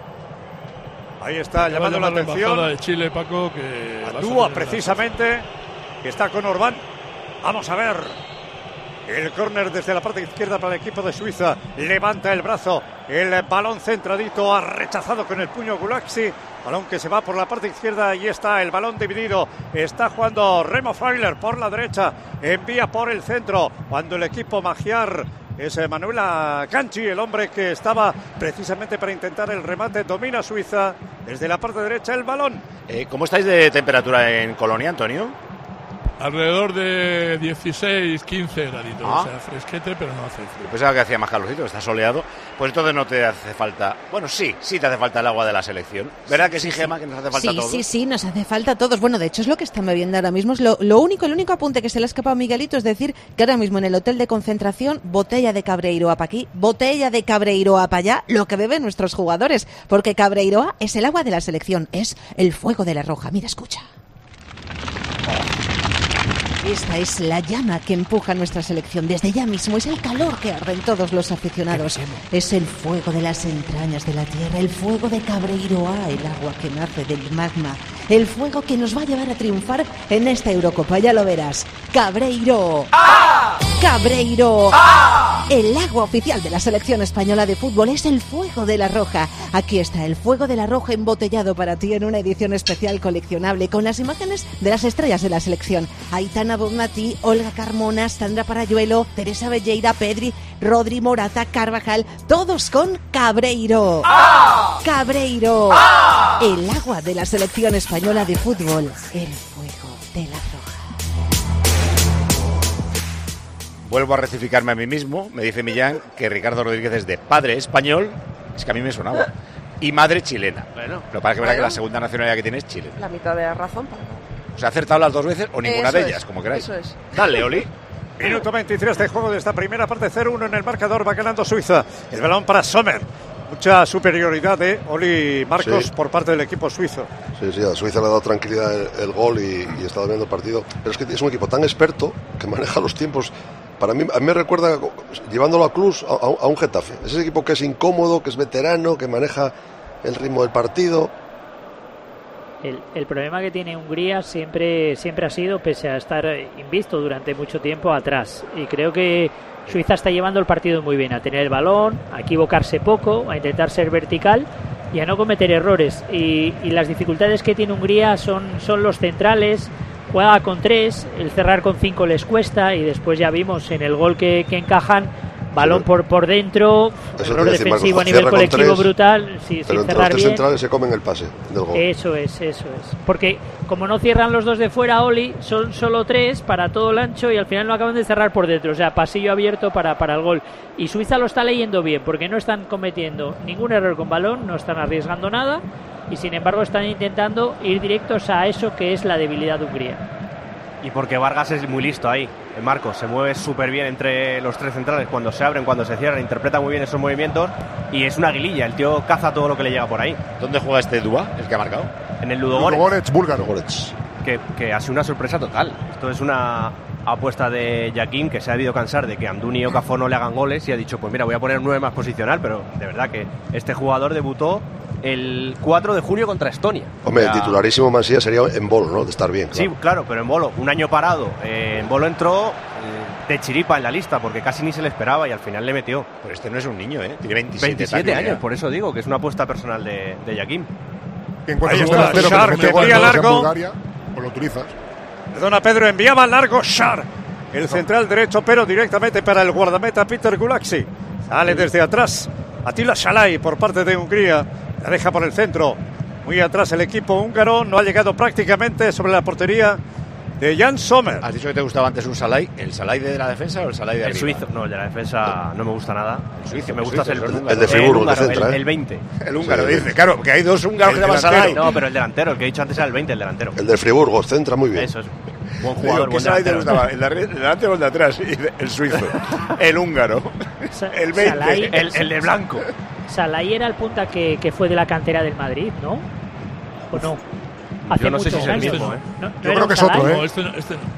Ahí está llamando la atención de Chile, Paco, que Andúa, precisamente, que está con Orbán. Vamos a ver. El córner desde la parte izquierda para el equipo de Suiza. Levanta el brazo. El balón centradito. Ha rechazado con el puño Gulaxi. Balón que se va por la parte izquierda. Ahí está el balón dividido. Está jugando Remo Freuler por la derecha. Envía por el centro. Cuando el equipo Magyar es Manuel Akanji, el hombre que estaba precisamente para intentar el remate. Domina Suiza. Desde la parte derecha el balón. ¿Cómo estáis de temperatura en Colonia, Antonio? Alrededor de 16, 15 graditos. O sea, fresquete, pero no hace frío. Yo pensaba que hacía más calorcito, está soleado. Pues entonces no te hace falta... Bueno, sí te hace falta el agua de la selección. ¿Verdad que sí, Gema, que nos hace falta a todos? Sí, nos hace falta a todos. Bueno, de hecho es lo que están bebiendo ahora mismo. Es el único apunte que se le ha escapado a Miguelito es decir que ahora mismo en el hotel de concentración, botella de Cabreiroa para aquí, botella de Cabreiroa para allá, lo que beben nuestros jugadores. Porque Cabreiroa es el agua de la selección, es el fuego de la roja. Mira, escucha. Esta es la llama que empuja a nuestra selección desde ya mismo. Es el calor que arde en todos los aficionados. Es el fuego de las entrañas de la tierra, el fuego de Cabreiroa, el agua que nace del magma, el fuego que nos va a llevar a triunfar en esta Eurocopa. Ya lo verás. Cabreiro. ¡Ah! Cabreiro. ¡Ah! El agua oficial de la selección española de fútbol es el fuego de la roja. Aquí está el fuego de la roja embotellado para ti en una edición especial coleccionable con las imágenes de las estrellas de la selección. Aitana Bonmatí, Olga Carmona, Sandra Parayuelo, Teresa Belleira, Pedri, Rodri, Morata, Carvajal, todos con Cabreiro. ¡Ah! Cabreiro. ¡Ah! El agua de la selección española de fútbol. El fuego de la roja. Vuelvo a rectificarme a mí mismo. Me dice Millán que Ricardo Rodríguez es de padre español. Es que a mí me sonaba. Y madre chilena. Bueno, lo que pasa es que verdad que la segunda nacionalidad que tiene es chilena. La mitad de la razón. ¿Os ha acertado las dos veces o ninguna de ellas, como queráis? Eso es. Dale, Oli. Minuto 23 de juego de esta primera parte, 0-1 en el marcador, va ganando Suiza. El balón para Sommer. Mucha superioridad de Oli Marcos por parte del equipo suizo. Sí, a Suiza le ha dado tranquilidad el gol y está viendo el partido. Pero es que es un equipo tan experto que maneja los tiempos. A mí me recuerda, llevándolo a Cluj, a un Getafe. Es ese equipo que es incómodo, que es veterano, que maneja el ritmo del partido. El problema que tiene Hungría siempre ha sido, pese a estar invisto durante mucho tiempo, atrás. Y creo que Suiza está llevando el partido muy bien, a tener el balón, a equivocarse poco, a intentar ser vertical y a no cometer errores. Y las dificultades que tiene Hungría son los centrales. Juega con 3, el cerrar con 5 les cuesta, y después ya vimos en el gol que encajan, balón por dentro, error defensivo a nivel colectivo brutal, sí, pero sin entre cerrar los 3 bien. centrales se comen el pase del gol. Eso es. Porque como no cierran los dos de fuera, Oli, son solo 3 para todo el ancho y al final no acaban de cerrar por dentro. O sea, pasillo abierto para el gol. Y Suiza lo está leyendo bien, porque no están cometiendo ningún error con balón, no están arriesgando nada, y sin embargo están intentando ir directos a eso que es la debilidad de Hungría. Y porque Vargas es muy listo ahí, el Marcos, se mueve súper bien entre los 3 centrales, cuando se abren, cuando se cierran, interpreta muy bien esos movimientos, y es una aguililla, el tío caza todo lo que le llega por ahí. ¿Dónde juega este Dua, el que ha marcado? En el Ludogorets, búlgaro. Que ha sido una sorpresa total. Esto es una apuesta de Jaquín, que se ha debido cansar de que Amdouni y Okafor no le hagan goles, y ha dicho, pues mira, voy a poner un 9 más posicional, pero de verdad que este jugador debutó el 4 de junio contra Estonia. Hombre, el titularísimo Mansilla sería en Bolo, ¿no? De estar bien. Claro. Sí, claro, pero en Bolo, un año parado. En Bolo entró de chiripa en la lista, porque casi ni se le esperaba y al final le metió. Pero este no es un niño, ¿eh? Tiene 27 años, por eso digo que es una apuesta personal de Jaquín. Ahí está, Shar, que envía largo. Pues lo utilizas. Perdona, Pedro, enviaba largo Shar, el central derecho, pero directamente para el guardameta Peter Gulaxi. Sale desde atrás Attila Szalai por parte de Hungría. La deja por el centro. Muy atrás el equipo húngaro. No ha llegado prácticamente sobre la portería de Jan Sommer. ¿Has dicho que te gustaba antes un Szalai? ¿El Szalai de la defensa o el Szalai de arriba? El suizo. No, el de la defensa no me gusta nada. El suizo. Me gusta el de Friburgo, el, húngaro, el de centra, el 20. El húngaro, dice. Claro, que hay 2 húngaros que llaman Szalai. No, pero el delantero, el que he dicho antes era el 20, el delantero. El de Friburgo, centra muy bien. Eso es. Buen jugador, buen Szalai te delantero. gustaba? ¿El de delante o el de atrás? El suizo. El húngaro. El 20. El de blanco. Szalai era el punta que fue de la cantera del Madrid, ¿no? ¿O no? Hace yo no sé si es el años. mismo, ¿eh? Yo creo que es otro, ¿eh? No, este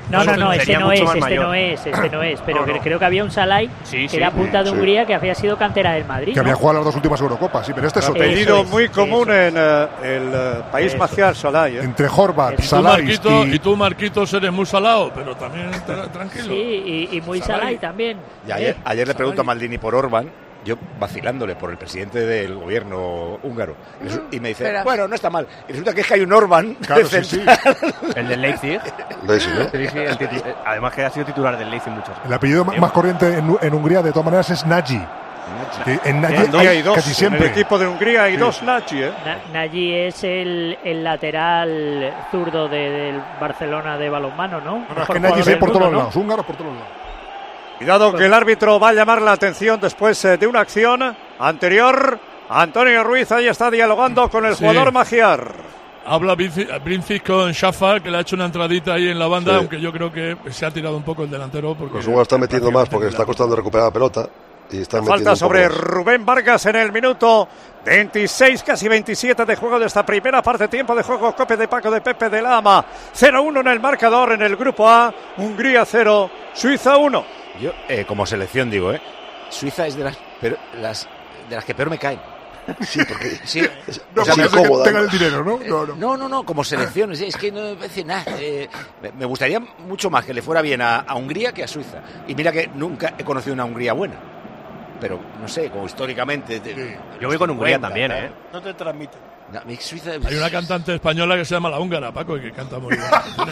no es. Pero creo que había un Szalai que era punta de Hungría, que había sido cantera del Madrid. Que había jugado las 2 últimas Eurocopas, sí, pero este es otro. Pedido muy común en el país magiar, Szalai. Entre Horvath, Szalai y tú, Marquitos, eres muy salado, pero también tranquilo. Sí, y muy Szalai también. Y ayer le pregunto a Maldini por Orbán, yo vacilándole por el presidente del gobierno húngaro, y me dice, bueno, no está mal, y resulta que es que hay un Orbán, claro, sí. El del Leipzig. Leipzig, ¿no? Además que ha sido titular del Leipzig muchos. El apellido más corriente en Hungría de todas maneras es Nagy. En Nagy hay 2, casi siempre. En el equipo de Hungría hay 2 Nagy, ¿eh? Nagy es el lateral zurdo del Barcelona de balonmano, ¿no? No, es que Nagy es por todos lados, húngaros por todos lados. Cuidado que el árbitro va a llamar la atención después de una acción anterior. Antonio Ruiz ahí está dialogando con el jugador magiar. Habla Brincic con Shafa, que le ha hecho una entradita ahí en la banda, aunque yo creo que se ha tirado un poco el delantero. Porque los húngaros están metiendo más porque está costando recuperar la pelota. Y están falta sobre Rubén Vargas en el minuto 26, casi 27 de juego de esta primera parte. Tiempo de juego, Cope de Paco de Pepe de Lama. 0-1 en el marcador en el grupo A. Hungría 0, Suiza 1. Yo, como selección digo, Suiza es de las que peor me caen. Sí, porque sí, no, porque tengan el dinero, ¿no? No, como selección, es que no me parece nada. Me gustaría mucho más que le fuera bien a Hungría que a Suiza. Y mira que nunca he conocido una Hungría buena. Pero, no sé, como históricamente... Yo voy con Hungría también, ¿eh? No te transmiten. Suiza... Hay una cantante española que se llama La Húngara, Paco, y que canta muy bien.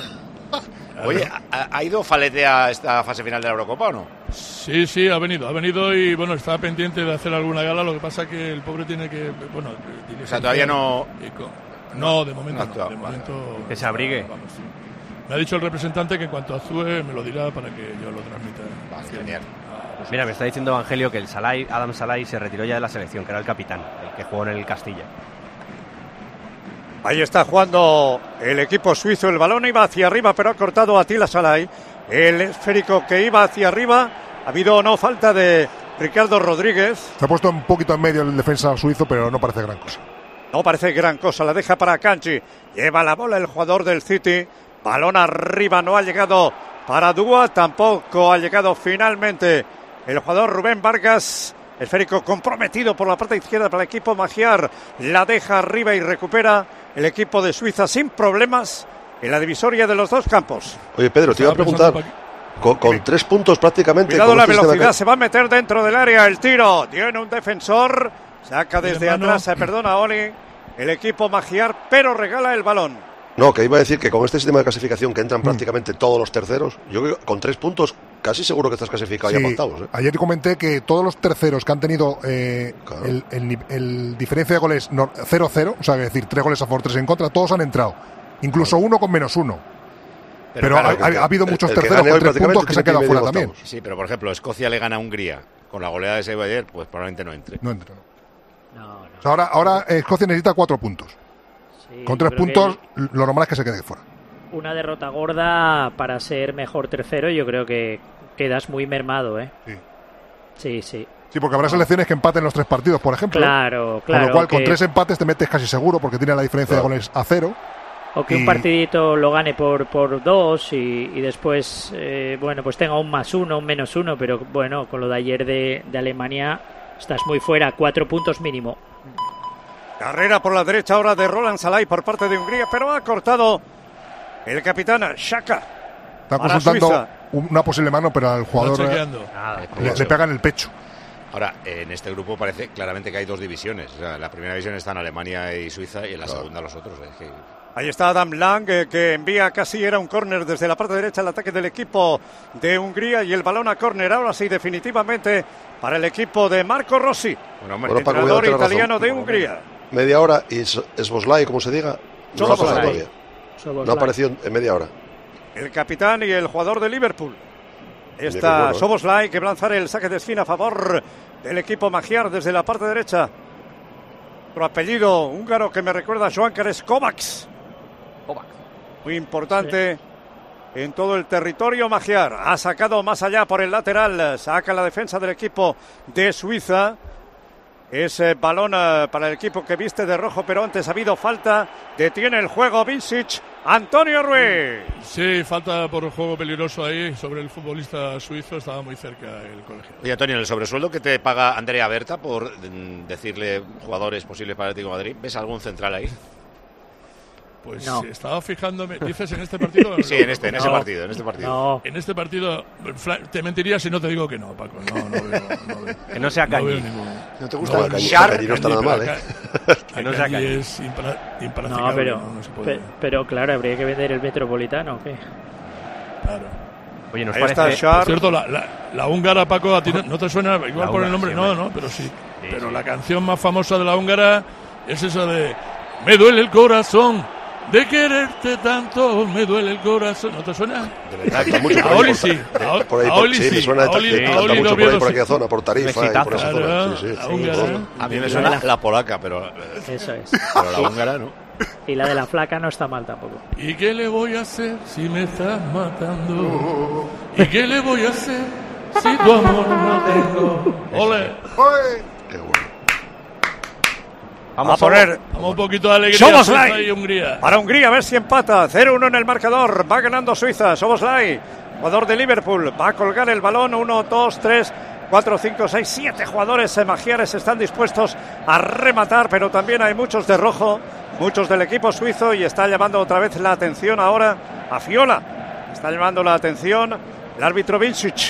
Oye, ¿ha ido Falete a esta fase final de la Eurocopa o no? Sí, ha venido y bueno, está pendiente de hacer alguna gala, lo que pasa es que el pobre tiene que... Bueno, tiene o sea, todavía no... No, de momento no. De momento, que se abrigue. Vamos, sí. Me ha dicho el representante que en cuanto actúe me lo dirá para que yo lo transmita. Genial. Mira, me está diciendo Evangelio que el Adam Szalai se retiró ya de la selección, que era el capitán, el que jugó en el Castilla. Ahí está jugando el equipo suizo. El balón iba hacia arriba, pero ha cortado a Attila Szalai. El esférico que iba hacia arriba. Ha habido o no falta de Ricardo Rodríguez. Se ha puesto un poquito en medio el defensa suizo, pero no parece gran cosa. No parece gran cosa. La deja para Kanji. Lleva la bola el jugador del City. Balón arriba. No ha llegado para Dua. Tampoco ha llegado finalmente el jugador Rubén Vargas. Esférico comprometido por la parte izquierda para el equipo magiar. La deja arriba y recupera el equipo de Suiza sin problemas en la divisoria de los dos campos. Oye, Pedro, te iba a preguntar, con 3 puntos prácticamente... Cuidado la velocidad, se va a meter dentro del área el tiro. Tiene un defensor, Saca desde atrás, perdona, Oli, el equipo Magyar, pero regala el balón. No, que iba a decir que con este sistema de clasificación que entran prácticamente todos los terceros, yo creo que con 3 puntos casi seguro que estás clasificado ya para octavos. Ayer comenté que todos los terceros que han tenido el diferencia de goles 0-0, o sea, es decir, 3 goles a favor, 3 en contra, todos han entrado. Incluso uno con -1. Pero claro, ha habido muchos terceros con 3 puntos que se han quedado fuera también. Sí, pero por ejemplo, Escocia le gana a Hungría con la goleada de ese ayer, pues probablemente no entre. No entra. O sea, ahora Escocia necesita 4 puntos. Sí, con 3 puntos, lo normal es que se quede fuera. Una derrota gorda para ser mejor tercero, yo creo que quedas muy mermado, ¿eh? Sí. Sí, porque habrá selecciones que empaten los 3 partidos, por ejemplo. Claro. Con lo cual, con 3 empates te metes casi seguro porque tiene la diferencia de goles a 0. O que un partidito lo gane por 2 y después, pues tenga un +1, un -1, pero bueno, con lo de ayer de Alemania estás muy fuera, 4 puntos mínimo. Carrera por la derecha ahora de Roland Salai por parte de Hungría, pero ha cortado el capitán Xhaka. Está consultando una posible mano, pero al jugador le pega en el pecho. Ahora, en este grupo parece claramente que hay 2 divisiones. O sea, en la primera división están Alemania y Suiza y en la segunda los otros. Ahí está Adam Lang, que envía casi era un córner desde la parte derecha al ataque del equipo de Hungría y el balón a córner ahora sí definitivamente para el equipo de Marco Rossi, el entrenador italiano de Hungría. Media hora y Szoboszlai, como se diga, no ha pasado todavía. No ha aparecido en media hora. El capitán y el jugador de Liverpool. Está Szoboszlai, que va a lanzar el saque de esquina a favor del equipo Magyar desde la parte derecha. Otro apellido húngaro que me recuerda a Joan Kares Kovacs. Muy importante en todo el territorio Magyar. Ha sacado más allá por el lateral. Saca la defensa del equipo de Suiza. Ese balón para el equipo que viste de rojo, pero antes ha habido falta. Detiene el juego Vincic. Antonio Ruiz. Sí, falta por juego peligroso ahí sobre el futbolista suizo. Estaba muy cerca el colegio. Oye, Antonio, en el sobresueldo que te paga Andrea Berta por decirle jugadores posibles para el Atlético de Madrid, ¿ves algún central ahí? Pues no. Estaba fijándome, ¿dices en este partido? Sí, en ese partido. No. En este partido, te mentiría si no te digo que no, Paco. No veo. Que no sea Cañi. No te gusta Cañi, no está nada mal, Que no sea Cañi. Es impracticable. No, pero claro, habría que vender el Metropolitano, ¿o qué? Claro. Oye, nos parece... Por cierto, la húngara, Paco, ¿a ti no te suena igual por el nombre? No, pero sí. Pero la canción más famosa de la húngara es esa de Me duele el corazón de quererte tanto, me duele el corazón. ¿No te suena? De verdad, está mucho por ahí. A Oli sí. Sí, me suena. Está mucho por ahí, por aquella zona, por Tarifa y por esa zona. Sí. A mí me suena la polaca, pero... Eso es. Pero la húngara no. Y la de la flaca no está mal tampoco. ¿Y qué le voy a hacer si me estás matando? ¿Y qué le voy a hacer si tu amor no tengo? ¡Ole! Qué bueno. Vamos a poner un poquito de alegría. Szoboszlai y Hungría. Para Hungría, a ver si empata. 0-1 en el marcador. Va ganando Suiza. Szoboszlai, jugador de Liverpool. Va a colgar el balón. 1, 2, 3, 4, 5, 6, 7 jugadores magiares están dispuestos a rematar, pero también hay muchos de rojo, muchos del equipo suizo, y está llamando otra vez la atención ahora a Fiola. Está llamando la atención el árbitro Vincic.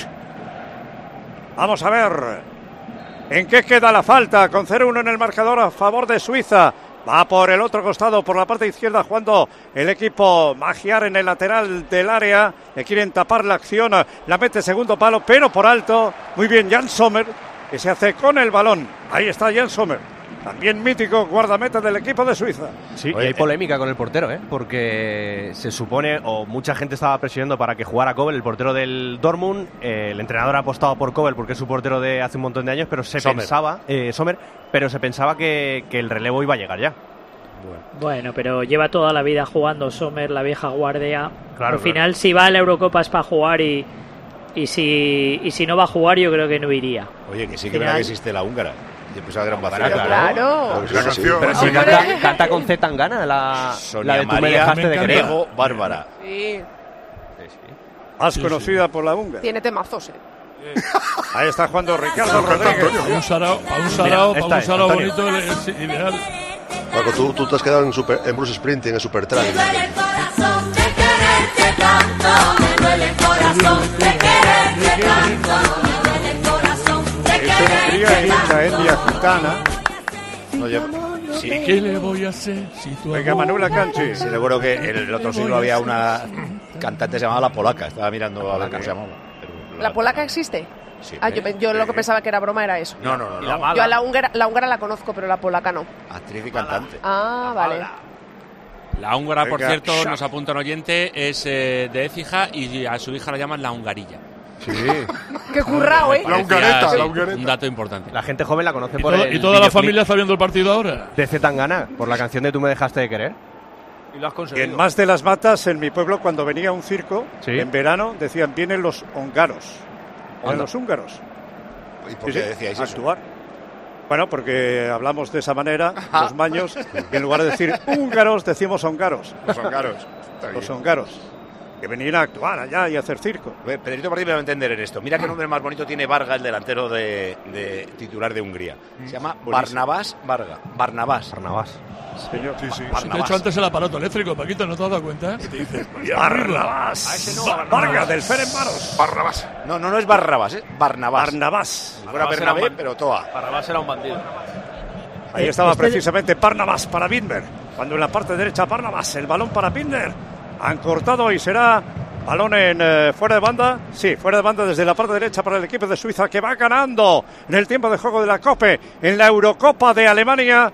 Vamos a ver ¿en qué queda la falta? Con 0-1 en el marcador a favor de Suiza. Va por el otro costado, por la parte izquierda, jugando el equipo Magyar en el lateral del área. Le quieren tapar la acción. La mete segundo palo, pero por alto. Muy bien, Jan Sommer, que se hace con el balón. Ahí está Jan Sommer, también mítico guardameta del equipo de Suiza. Sí, y hay polémica con el portero, porque se supone, o mucha gente estaba presionando para que jugara Kobel, el portero del Dortmund. El entrenador ha apostado por Kobel porque es su portero de hace un montón de años, pero Sommer, pero se pensaba que el relevo iba a llegar ya. Bueno, pero lleva toda la vida jugando Sommer, la vieja guardia. Al final, si va a la Eurocopa es para jugar y si no va a jugar, yo creo que no iría. Oye, que sí que verdad que existe la húngara. Yo pensaba que era un vacío. Claro. Pero si canta con Z Tangana, la de Tú me dejaste de querer. Bárbara. Sí. Más conocida por la húngara. Tiene temazos, Ahí está jugando Ricardo Rodríguez. Para un sarao bonito es ideal. Paco, tú te has quedado en Bruce Springsteen, en Supertramp. Me duele el corazón de quererte tanto, me duele el corazón de quererte tanto, me duele el corazón de quererte tanto. Es una India gitana No, yo, sí. ¿Qué le voy a hacer si tu Venga, amor- Manuel Akanji. Sí, recuerdo que en el otro siglo había una cantante llamada La Polaca. Estaba mirando a ver cómo se llamaba. Pero ¿La polaca existe? Sí, Yo lo que pensaba que era broma era eso. No. Yo a la húngara la conozco, pero la polaca no. Actriz y cantante. Ah, vale. La húngara, por Venga, cierto, Shak. nos apunta un oyente, es de Écija y a su hija la llaman la hungarilla. Sí. Qué currao, ¿eh? La hungareta, Sí, la hungareta. un dato importante. La gente joven la conoce ¿Y, por todo- el y toda la videoclip familia está viendo el partido ahora? de Zetangana, por la canción de Tú me dejaste de querer. Y lo has Y conseguido. en más de las matas, en mi pueblo, cuando venía un circo, Sí. en verano, decían, vienen los húngaros. Vienen Anda. los húngaros. ¿Y por Sí, qué sí, decíais a eso? actuar. Bueno, porque hablamos de esa manera, los maños, y en lugar de decir húngaros, decimos hongaros. Los hongaros. Los hongaros. Que venían a actuar allá y a hacer circo. Pedrito Martín me va a entender en esto. Mira qué nombre más bonito tiene Varga, el delantero de titular de Hungría. Se llama Barnabás Varga. Barnabás. Señor. Sí, sí. Si te he hecho antes el aparato eléctrico, Paquito, ¿no te has dado cuenta? Te dices, Barnabás. Varga, del Ferencváros. Barnabás. No es Barrabás, es Barnabás. Barnabás. Si fuera Bernabé, pero toa. Barrabás era un bandido. Ahí estaba Este- precisamente Barnabás para Bindmer. Cuando en la parte derecha Barnabás, el balón para Bindmer. Han cortado y será balón en fuera de banda. Sí, fuera de banda desde la parte derecha para el equipo de Suiza que va ganando en el tiempo de juego de la COPE en la Eurocopa de Alemania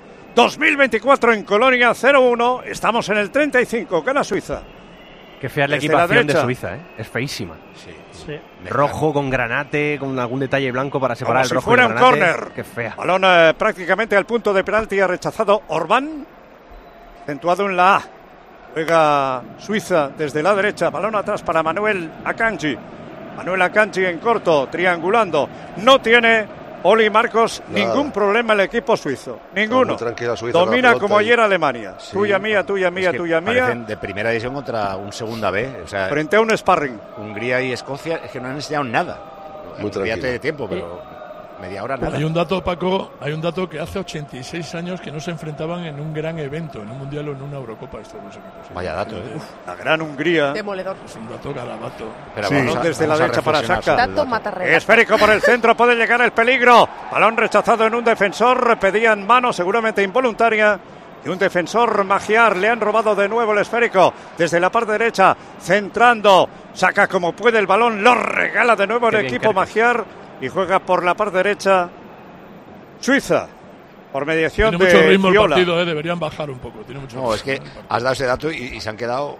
2024 en Colonia 0-1. Estamos en el 35. Gana Suiza. Qué fea es la Desde la equipación de derecha. Suiza, ¿eh? Es feísima. Sí. Rojo con granate, con algún detalle blanco para separar Como el si rojo fuera y un el granate. córner. Qué fea. Balón prácticamente al punto de penalti. Ha rechazado Orbán. Acentuado en la A. Juega Suiza desde la derecha. Balón atrás para Manuel Akanji. Manuel Akanji en corto, triangulando. No tiene Oli Marcos Nada. ningún problema el equipo suizo. Ninguno. muy tranquila Suiza, Domina la pelota como y- ayer Alemania. Sí. Tuya mía, tuya mía, Es que tuya mía. parecen de primera división contra un segunda B. O sea, Frente a un sparring. Hungría y Escocia es que no han enseñado nada. Muy tranquilo. Fíjate de tiempo, pero media hora nada. Hay un dato, Paco, que hace 86 años que no se enfrentaban en un gran evento, en un mundial o en una Eurocopa estos dos equipos. Vaya dato, ¿eh? La gran Hungría. Demoledor. Es un dato garabato. Pero Sí, vamos a- desde la vamos a derecha para reflexionar Saka. sobre el Dato dato. matarrera. Esférico por el centro, puede llegar el peligro. Balón rechazado en un defensor. Pedían mano, seguramente involuntaria. Y un defensor magiar. Le han robado de nuevo el esférico. Desde la parte derecha, centrando. Saca como puede el balón. Lo regala de nuevo el Qué bien, equipo Kerkez. magiar. Y juega por la parte derecha Suiza. Por mediación Tiene mucho de ritmo el Viola. partido, deberían bajar un poco. Tiene mucho No, ritmo es que el partido. has dado ese dato y se han quedado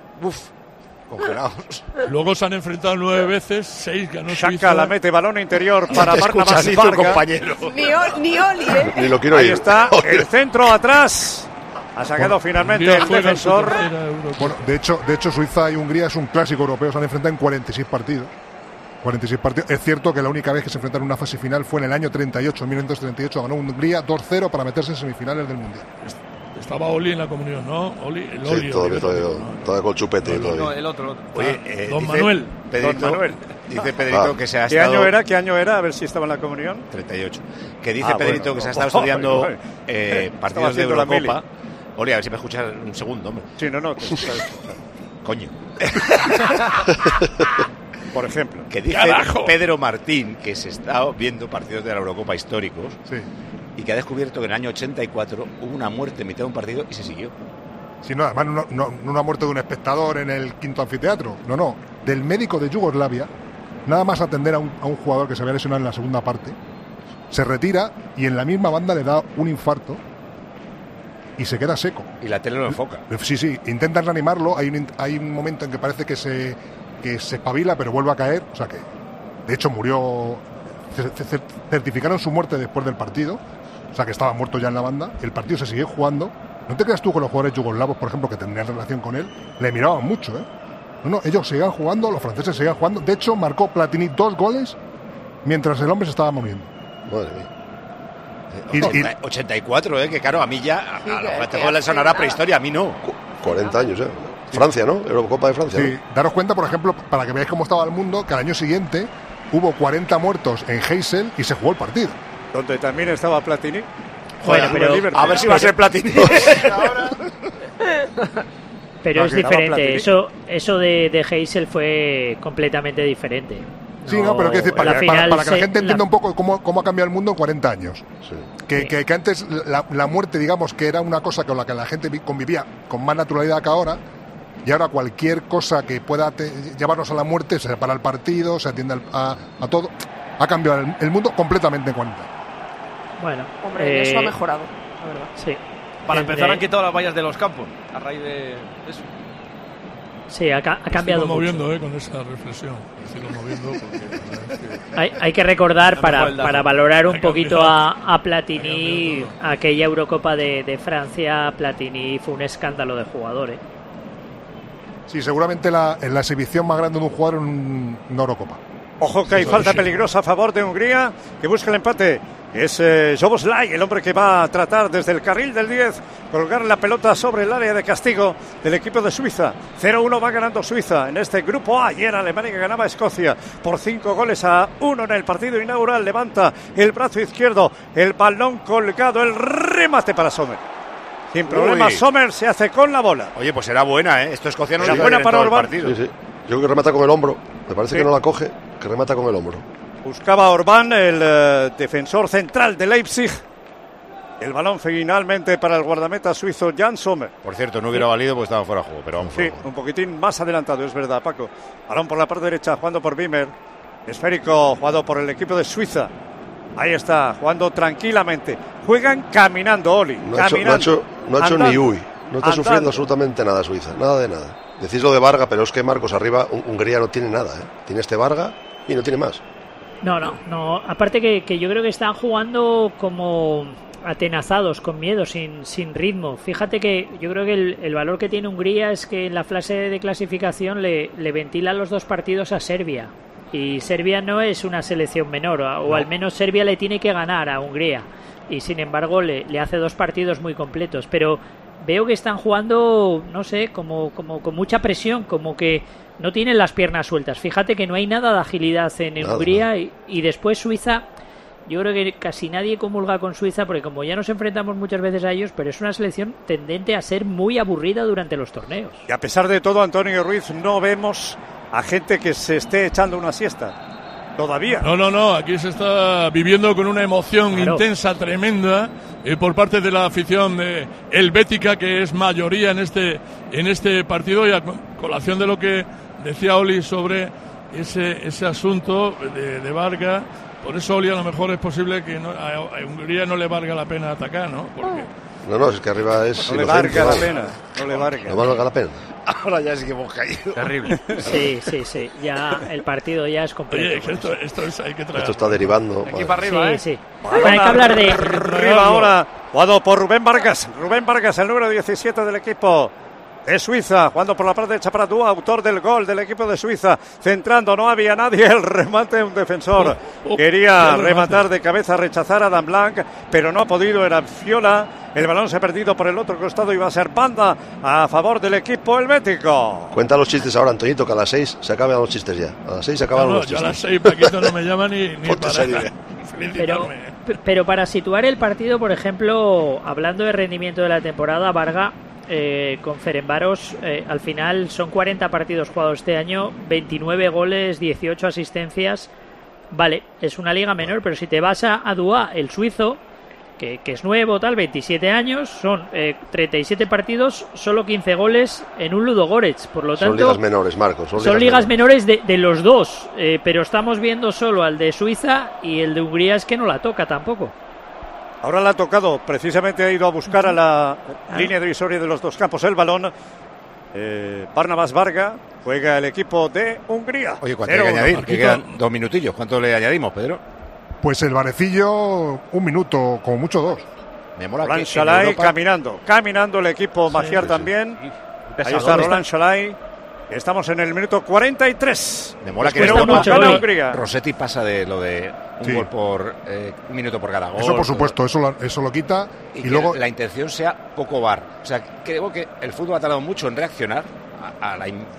congelados. Luego se han enfrentado 9 veces, 6 ganó Suiza. Saca, la mete, balón interior para Te escucha Barnabás ni tu Varga. compañero. Ni Oli, ¿eh? Ni lo quiero Ahí ir. está el centro atrás. Ha sacado finalmente Hungría el juega en su defensor. tercera Eurocopa. Bueno, de hecho, Suiza y Hungría es un clásico europeo. Se han enfrentado en 46 partidos. 46 partidos. Es cierto que la única vez que se enfrentaron en una fase final fue en el año 38, 1938. Ganó Hungría 2-0 para meterse en semifinales del Mundial. Estaba Oli en la comunión, ¿no? Oli, el Sí, Oli. todavía, Oliver, todavía, ¿no? todavía con chupete. No, todavía. el otro. Oye, Don dice Manuel. Pedrito, Don Manuel. Dice Pedrito que se ha ¿Qué estado... año era? ¿Qué año era? A ver si estaba en la comunión. 38. Que dice Ah, Pedrito bueno. que se ha estado estudiando Bueno. Estaba partidos de haciendo la Eurocopa. Oli, a ver si me escuchas un segundo, hombre. Sí, no. Coño. Por ejemplo. Que dice ¡Carajo! Pedro Martín que se está viendo partidos de la Eurocopa históricos Sí. y que ha descubierto que en el año 84 hubo una muerte en mitad de un partido y se siguió. Sí, no, además no una muerte de un espectador en el quinto anfiteatro. No. Del médico de Yugoslavia, nada más atender a un jugador que se había lesionado en la segunda parte, se retira y en la misma banda le da un infarto y se queda seco. Y la tele lo enfoca. Sí, intentan reanimarlo. Hay un momento en que parece que se espabila, pero vuelve a caer. O sea que, de hecho, murió. Certificaron su muerte después del partido. O sea que estaba muerto ya en la banda. El partido se sigue jugando. No te creas tú que los jugadores yugoslavos, por ejemplo, que tendrían relación con él, le miraban mucho, ¿eh? No, ellos seguían jugando, los franceses seguían jugando. De hecho, marcó Platini 2 goles mientras el hombre se estaba muriendo. Madre mía. Y- 84, que claro, a mí ya, Sí, a los que fratejos le sonará hace prehistoria, a mí no. 40 años, ¿eh? Francia, ¿no? Eurocopa de Francia. Sí, ¿no? daros cuenta, por ejemplo, para que veáis cómo estaba el mundo, que al año siguiente hubo 40 muertos en Heysel y se jugó el partido. Donde también estaba Platini. Bueno, pero- A ver si va a ser Platini. Pero No, es que estaba diferente. Platini. Eso de Heysel fue completamente diferente. Sí, no, pero quiero decir, para que la gente entienda un poco cómo ha cambiado el mundo en 40 años. Sí. Que antes la muerte, digamos, que era una cosa con la que la gente convivía con más naturalidad que ahora, y ahora cualquier cosa que pueda llevarnos a la muerte, se para el partido, se atiende a todo. Ha cambiado el mundo completamente en 40 años. Bueno, hombre, eso ha mejorado, la verdad. Sí. Para empezar, han quitado las vallas de los campos a raíz de eso. Sí, ha cambiado Estoy moviendo, mucho. con esa reflexión. Estoy moviendo porque Hay que recordar, para valorar un poquito a Platini, aquella Eurocopa de Francia, Platini fue un escándalo de jugador, ¿eh? Sí, seguramente la exhibición más grande de un jugador en una Eurocopa. Ojo que hay falta peligrosa a favor de Hungría, que busca el empate. Es Szoboszlai, el hombre que va a tratar desde el carril del 10 colgar la pelota sobre el área de castigo del equipo de Suiza. 0-1 va ganando Suiza en este grupo A, y era Alemania que ganaba a Escocia por 5-1 en el partido inaugural. Levanta el brazo izquierdo, el balón colgado, el remate para Sommer. Sin problema, Sommer se hace con la bola. Oye, pues será buena, ¿eh? Esto escocia no era lo buena para el Orbán. partido. Sí, sí. Yo creo que remata con el hombro. Me parece que no la coge, que remata con el hombro. Buscaba Orbán, el defensor central de Leipzig. El balón finalmente para el guardameta suizo Jan Sommer. Por cierto, no hubiera valido porque estaba fuera de juego, pero vamos. Sí, un poquitín más adelantado, es verdad, Paco. Balón por la parte derecha, jugando por Wimmer. Esférico, jugado por el equipo de Suiza. Ahí está, jugando tranquilamente. Juegan caminando, Oli. No ha hecho ni Uy. No está sufriendo absolutamente nada Suiza, nada de nada. Decís lo de Varga, pero es que Marcos arriba, Hungría no tiene nada, ¿eh? Tiene este Varga y no tiene más. No. Aparte que yo creo que están jugando como atenazados, con miedo, sin ritmo. Fíjate que yo creo que el valor que tiene Hungría es que en la fase de clasificación le ventila los dos partidos a Serbia. Y Serbia no es una selección menor, o al menos Serbia le tiene que ganar a Hungría. Y sin embargo le hace dos partidos muy completos. Pero veo que están jugando, no sé, como con mucha presión, como que no tienen las piernas sueltas. Fíjate que no hay nada de agilidad en Hungría y después Suiza. Yo creo que casi nadie comulga con Suiza porque como ya nos enfrentamos muchas veces a ellos, pero es una selección tendente a ser muy aburrida durante los torneos. Y a pesar de todo, Antonio Ruiz, no vemos a gente que se esté echando una siesta. Todavía. No, aquí se está viviendo con una emoción intensa, tremenda, por parte de la afición helvética, que es mayoría en este partido, y a colación de lo que decía Oli sobre ese asunto de Varga. Por eso, Oli, a lo mejor es posible que a Hungría no le valga la pena atacar, ¿no? Porque... No, es que arriba es... No le valga la pena. No valga la pena. Ahora ya sí que hemos caído. Terrible. Sí. Ya el partido ya es completo. Oye, esto hay que traer. Esto está derivando. Aquí para arriba, Sí. Bueno, hay que hablar de... Arriba ahora, jugado por Rubén Vargas. Rubén Vargas, el número 17 del equipo de Suiza, jugando por la parte derecha para Dua, autor del gol del equipo de Suiza, centrando, no había nadie, el remate, un defensor quería rematar de cabeza, rechazar a Dan Blanc, pero no ha podido, era Fiola. El balón se ha perdido por el otro costado y va a ser banda a favor del equipo helvético. Cuenta los chistes ahora, Antoñito, que a las 6 se acaban los chistes ya. A las 6 se acaban los chistes. A las 6 Paquito no me llama ni Ponte serio. Pero para situar el partido, por ejemplo, hablando de rendimiento de la temporada, Varga con Ferencváros, al final son 40 partidos jugados este año, 29 goles, 18 asistencias. Vale, es una liga menor, pero si te vas a Dua, el suizo, que es nuevo, 27 años, son 37 partidos, solo 15 goles en un Ludogorets. Por lo tanto, son ligas menores, Marcos. Son ligas menores de los dos, pero estamos viendo solo al de Suiza, y el de Hungría es que no la toca tampoco. Ahora la ha tocado, precisamente ha ido a buscar a la línea divisoria de los dos campos el balón. Barnabas Varga juega el equipo de Hungría. Oye, ¿cuánto hay que añadir? Que quedan 2 minutillos. ¿Cuánto le añadimos, Pedro? Pues el varecillo, 1 minuto, como mucho 2. Me mola Roland Chalai caminando el equipo Magiar también. Ahí está Roland Chalai. Estamos en el minuto 43. Me mola que Rossetti pasa de lo de un gol por un minuto por cada gol. Eso por supuesto, eso lo quita. Y luego la intención sea poco VAR. O sea, creo que el fútbol ha tardado mucho en reaccionar a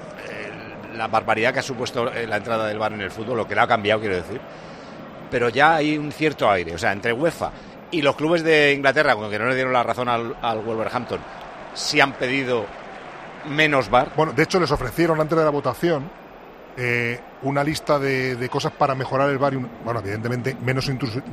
la barbaridad que ha supuesto la entrada del VAR en el fútbol, lo que le ha cambiado, quiero decir. Pero ya hay un cierto aire. O sea, entre UEFA y los clubes de Inglaterra, aunque no le dieron la razón al Wolverhampton, sí han pedido menos VAR. Bueno, de hecho les ofrecieron antes de la votación una lista de cosas para mejorar el VAR. Bueno, evidentemente, menos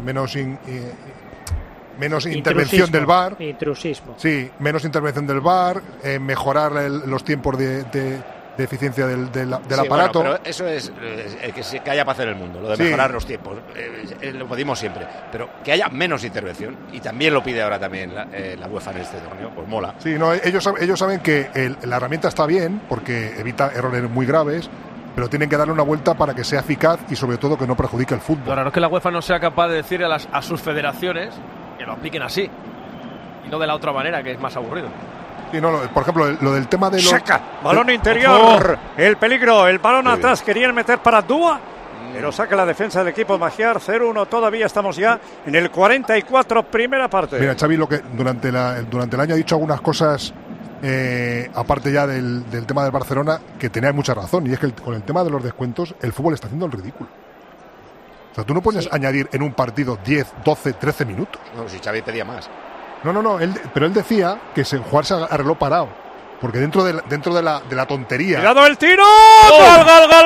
intervención del VAR. Intrusismo. Sí, menos intervención del VAR, mejorar los tiempos de eficiencia del aparato. Bueno, pero eso es que haya paz en el mundo, lo de mejorar los tiempos. Lo pedimos siempre, pero que haya menos intervención, y también lo pide ahora también la UEFA en este torneo, pues mola. Sí, no, ellos saben que la herramienta está bien porque evita errores muy graves, pero tienen que darle una vuelta para que sea eficaz y sobre todo que no perjudique el fútbol. Lo raro es que la UEFA no sea capaz de decirle a sus federaciones que lo apliquen así y no de la otra manera, que es más aburrido. Sí, no, por ejemplo, lo del tema de los... Saca, balón interior, el peligro, el balón atrás, querían meter para Dúa, pero saca la defensa del equipo Magyar, 0-1, todavía estamos ya en el 44, primera parte. Mira, Xavi, lo que durante el año ha dicho algunas cosas, aparte ya del tema del Barcelona, que tenía mucha razón, y es que con el tema de los descuentos, el fútbol está haciendo el ridículo. O sea, tú no puedes añadir en un partido 10, 12, 13 minutos. No, si Xavi pedía más. No, pero él decía que jugarse a reloj parado, porque dentro de la tontería. ¡Cuidado el tiro! ¡Gol,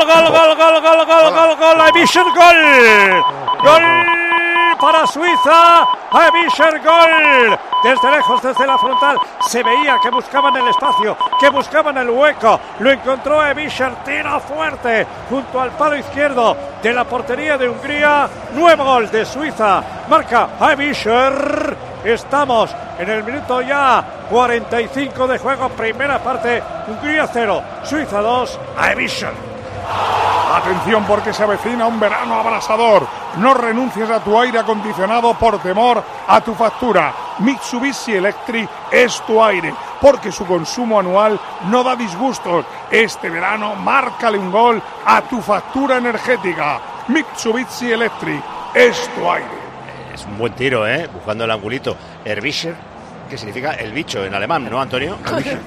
Eivischer, gol para Suiza! Eivischer, gol desde lejos, desde la frontal. Se veía que buscaban el espacio, que buscaban el hueco. Lo encontró Eivischer, tira fuerte junto al palo izquierdo de la portería de Hungría. Nuevo gol de Suiza, marca Eivischer. Estamos en el minuto ya 45 de juego, primera parte, Hungría 0, Suiza 2, Eivischer. Atención, porque se avecina un verano abrasador. No renuncies a tu aire acondicionado por temor a tu factura. Mitsubishi Electric es tu aire, porque su consumo anual no da disgustos. Este verano, márcale un gol a tu factura energética. Mitsubishi Electric es tu aire. Es un buen tiro, buscando el angulito. Eivischer, que significa el bicho en alemán, ¿no, Antonio?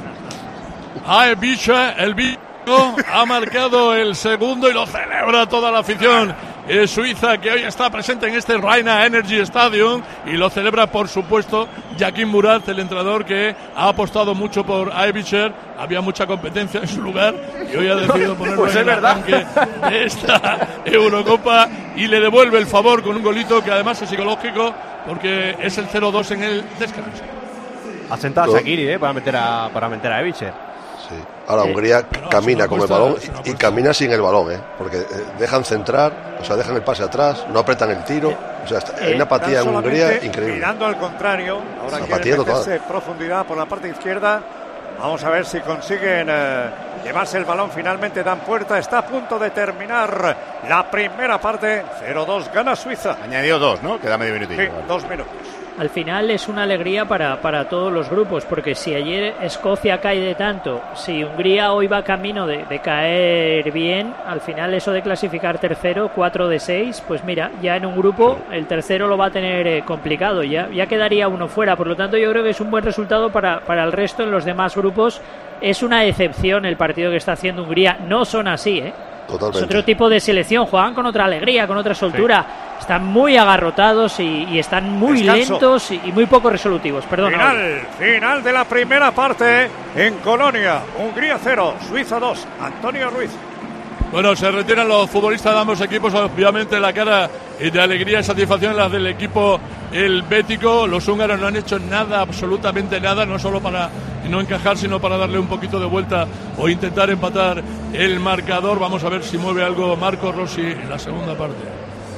Eivischer, el bicho, ha marcado el segundo y lo celebra toda la afición suiza, que hoy está presente en este Rhein Energy Stadium, y lo celebra, por supuesto, Joachim Murat, el entrenador que ha apostado mucho por Eivischer. Había mucha competencia en su lugar y hoy ha decidido ponerlo pues en el arranque de esta Eurocopa, y le devuelve el favor con un golito que además es psicológico, porque es el 0-2 en el descanso. Ha sentado a Shaqiri para meter a Eivischer. Sí. Ahora Hungría camina con el balón y camina sin el balón, porque dejan centrar, o sea, dejan el pase atrás, no apretan el tiro, o sea, hay una apatía en Hungría increíble. Mirando al contrario, ahora quieren meterse en profundidad por la parte izquierda. Vamos a ver si consiguen llevarse el balón. Finalmente dan puerta. Está a punto de terminar la primera parte. 0-2 gana Suiza. Añadió 2, ¿no? Queda medio minutillo. Sí, 2 minutos. Al final es una alegría para todos los grupos, porque si ayer Escocia cae de tanto, si Hungría hoy va camino de caer bien, al final eso de clasificar tercero, 4 de 6, pues mira, ya en un grupo el tercero lo va a tener complicado, ya quedaría uno fuera. Por lo tanto, yo creo que es un buen resultado para el resto en los demás grupos. Es una decepción el partido que está haciendo Hungría. No son así, Totalmente. Es otro tipo de selección, juegan con otra alegría, con otra soltura. Sí. Están muy agarrotados y están muy lentos y muy poco resolutivos. Perdón. Final de la primera parte en Colonia. Hungría 0, Suiza 2. Antonio Ruiz. Bueno, se retiran los futbolistas de ambos equipos. Obviamente la cara de alegría y satisfacción la del equipo helvético. Los húngaros no han hecho nada, absolutamente nada, no solo para no encajar, sino para darle un poquito de vuelta o intentar empatar el marcador. Vamos a ver si mueve algo Marco Rossi en la segunda parte.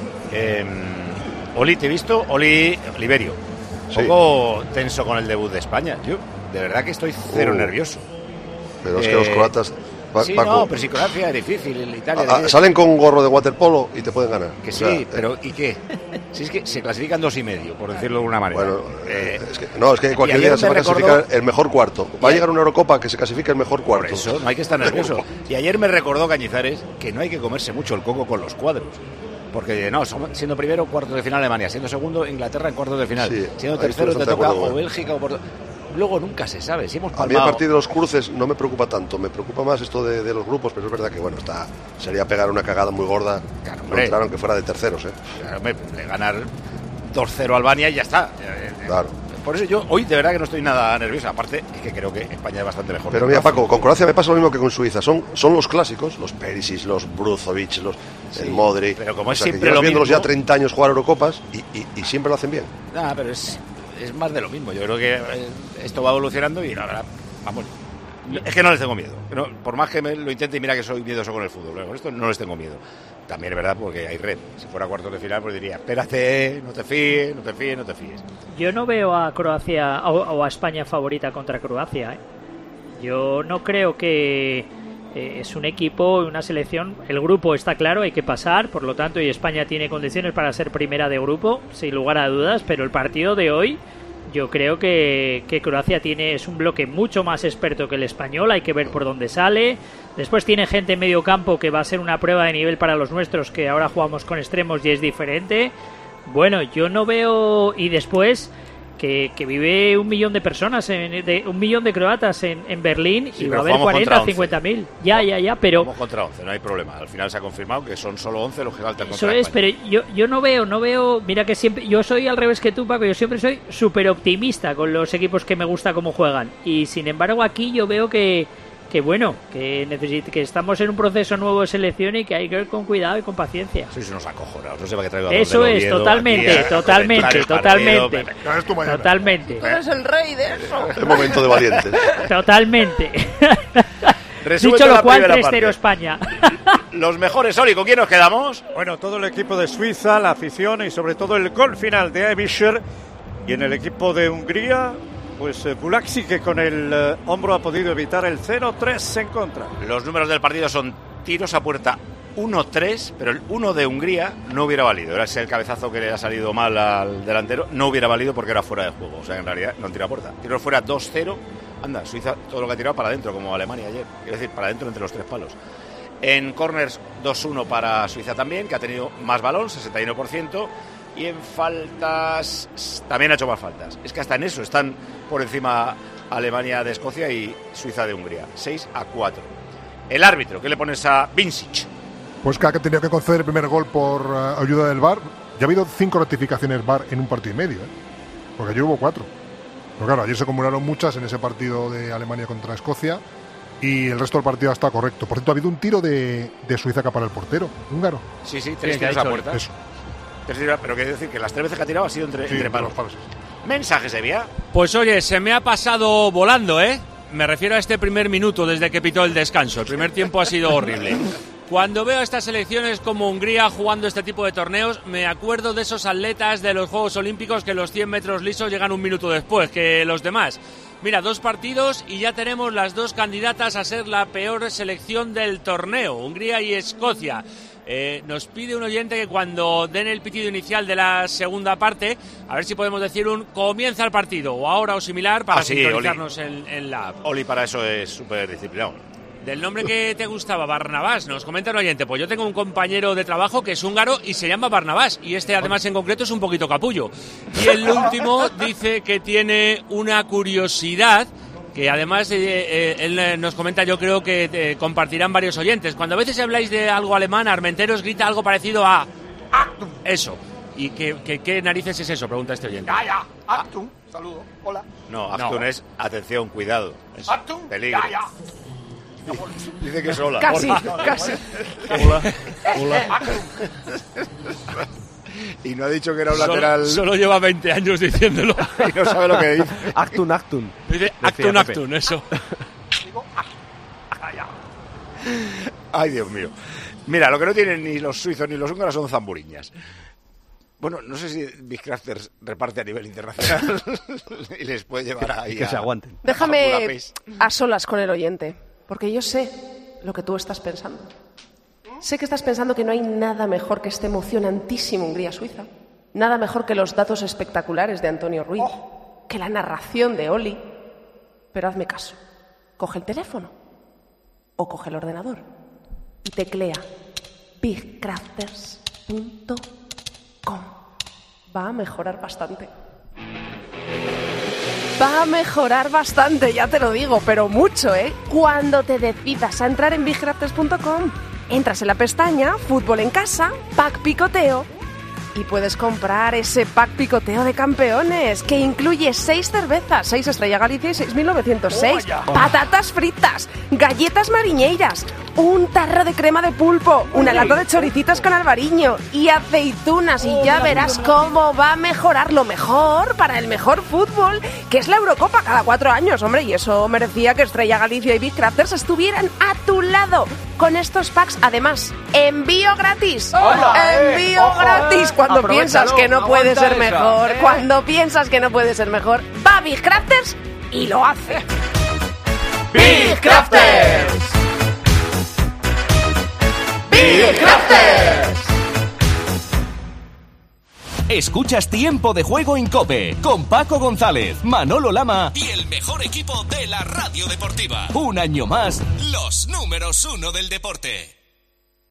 Oli, te he visto, Oliverio, un poco tenso con el debut de España. Yo, de verdad que estoy cero nervioso. Pero es que los croatas... pero si Croacia es difícil, en Italia... salen con un gorro de waterpolo y te pueden ganar. Que sí, pero ¿y qué? Si es que se clasifican 2,5, por decirlo de alguna manera. Bueno, es que cualquier día se va a clasificar el mejor cuarto. Va a llegar una Eurocopa que se clasifique el mejor cuarto. Por eso, no hay que estar nervioso. Y ayer me recordó Cañizares que no hay que comerse mucho el coco con los cuadros. Porque siendo primero, cuartos de final Alemania, siendo segundo Inglaterra en cuartos de final, siendo tercero te toca o Bélgica o Portugal. Luego nunca se sabe. Si hemos palmado... A mí a partir de los cruces no me preocupa tanto, me preocupa más esto de los grupos, pero es verdad que sería pegar una cagada muy gorda, aunque fuera de terceros. Claro, ganar 2-0 a Albania y ya está. Claro. por eso yo hoy de verdad que no estoy nada nervioso. Aparte, es que creo que España es bastante mejor. Pero mira, Paco, con Croacia me pasa lo mismo que con Suiza. Son los clásicos, los Perisic, los Brozovic, el Modric. Pero como es o sea, siempre que lo viéndolos mismo, ya 30 años jugar Eurocopas y siempre lo hacen bien. Pero es más de lo mismo. Yo creo que esto va evolucionando y la verdad, vamos, es que no les tengo miedo. No, por más que lo intente, y mira que soy miedoso con el fútbol, pero con esto no les tengo miedo. También es verdad porque hay red. Si fuera cuartos de final, pues diría, espérate, no te fíes. Yo no veo a Croacia o a España favorita contra Croacia. Yo no creo que es un equipo, una selección. El grupo está claro, hay que pasar, por lo tanto, y España tiene condiciones para ser primera de grupo, sin lugar a dudas, pero el partido de hoy, yo creo que Croacia es un bloque mucho más experto que el español, hay que ver por dónde sale. Después tiene gente en medio campo que va a ser una prueba de nivel para los nuestros, que ahora jugamos con extremos y es diferente. Bueno, yo no veo... Y después que vive 1 millón de personas, 1 millón de croatas en Berlín, y va a haber 40 o 50.000. Ya, pero... Vamos contra 11, no hay problema. Al final se ha confirmado que son solo 11 los que faltan contra España. Eso es, pero yo no veo... Mira que siempre... Yo soy al revés que tú, Paco. Yo siempre soy súper optimista con los equipos que me gusta cómo juegan. Y sin embargo aquí yo veo que estamos en un proceso nuevo de selección y que hay que ir con cuidado y con paciencia. Sois unos acojonados, no sé para qué traigo a eso es, totalmente. Totalmente. Tú eres el rey de eso. Es momento de valientes. Totalmente. Dicho lo cual, 3-0 España. Los mejores, Oli, ¿con quién nos quedamos? Bueno, todo el equipo de Suiza, la afición y sobre todo el gol final de Aebischer. Y en el equipo de Hungría, pues Bulaxi, que con el hombro ha podido evitar el 0-3 en contra. Los números del partido son tiros a puerta 1-3, pero el 1 de Hungría no hubiera valido. Era ese el cabezazo que le ha salido mal al delantero, no hubiera valido porque era fuera de juego. O sea, en realidad no han tirado a puerta. Tiros fuera 2-0. Anda, Suiza todo lo que ha tirado para adentro, como Alemania ayer. Quiero decir, para adentro entre los 3 palos. En corners 2-1 para Suiza también, que ha tenido más balón, 61%. Y en faltas también ha hecho más faltas. Es que hasta en eso están por encima Alemania de Escocia y Suiza de Hungría. 6-4. El árbitro, ¿qué le pones a Vincic? Pues que ha tenido que conceder el primer gol por ayuda del VAR. Ya ha habido 5 rectificaciones VAR en un partido y medio, porque ayer hubo 4. Pero claro, ayer se acumularon muchas en ese partido de Alemania contra Escocia y el resto del partido está correcto. Por cierto, ha habido un tiro de Suiza para el portero húngaro. Sí, 3 tiros a puerta. Eso. Pero quiero decir que las 3 veces que ha tirado ha sido entre palos. ¿Mensajes, Evia? Pues oye, se me ha pasado volando, Me refiero a este primer minuto desde que pitó el descanso. El primer tiempo ha sido horrible. Cuando veo a estas selecciones como Hungría jugando este tipo de torneos, me acuerdo de esos atletas de los Juegos Olímpicos que los 100 metros lisos llegan 1 minuto después que los demás. Mira, 2 partidos y ya tenemos las 2 candidatas a ser la peor selección del torneo, Hungría y Escocia. Nos pide un oyente que cuando den el pitido inicial de la segunda parte, a ver si podemos decir un comienza el partido o ahora o similar para sincronizarnos en la app. Oli para eso es súper disciplinado. Del nombre que te gustaba, Barnabás, nos comenta un oyente. Pues yo tengo un compañero de trabajo que es húngaro y se llama Barnabás. Y este además en concreto es un poquito capullo. Y el último dice que tiene una curiosidad que además él nos comenta, yo creo que compartirán varios oyentes. Cuando a veces habláis de algo alemán, Armenteros grita algo parecido a Achtung. Eso. ¿Y qué narices es eso? Pregunta este oyente. Ya. Achtung. Saludo. Hola. No, Achtung es atención, cuidado. Es Achtung. Peligro. Ya. Dice que es hola. Casi. Hola. Y no ha dicho que era un lateral. Solo lleva 20 años diciéndolo. Y no sabe lo que dice. Achtung. Dice Achtung, eso. Ay, Dios mío. Mira, lo que no tienen ni los suizos ni los húngaros son zamburiñas. Bueno, no sé si Big Crafters reparte a nivel internacional y les puede llevar ahí que se aguanten. Déjame a solas con el oyente, porque yo sé lo que tú estás pensando. Sé que estás pensando que no hay nada mejor que este emocionantísimo Hungría-Suiza. Nada mejor que los datos espectaculares de Antonio Ruiz, que la narración de Oli. Pero hazme caso. Coge el teléfono o coge el ordenador y teclea bigcrafters.com. Va a mejorar bastante. Va a mejorar bastante, ya te lo digo, pero mucho, Cuando te decidas a entrar en bigcrafters.com, entras en la pestaña Fútbol en Casa, Pack Picoteo Y puedes comprar ese pack picoteo de campeones que incluye 6 cervezas, 6 Estrella Galicia y 6.906, patatas fritas, galletas mariñeiras, un tarro de crema de pulpo, una lata de choricitas con albariño y aceitunas. Y ya verás cómo va a mejorar lo mejor para el mejor fútbol, que es la Eurocopa cada 4 años, hombre. Y eso merecía que Estrella Galicia y Big Crafters estuvieran a tu lado. Con estos packs, además, envío gratis. ¡Envío gratis! Cuando piensas que no puede ser mejor, cuando piensas que no puede ser mejor, va Big Crafters y lo hace. ¡Big Crafters! ¡Big Crafters! Escuchas Tiempo de Juego en COPE con Paco González, Manolo Lama y el mejor equipo de la radio deportiva. Un año más, los números 1 del deporte.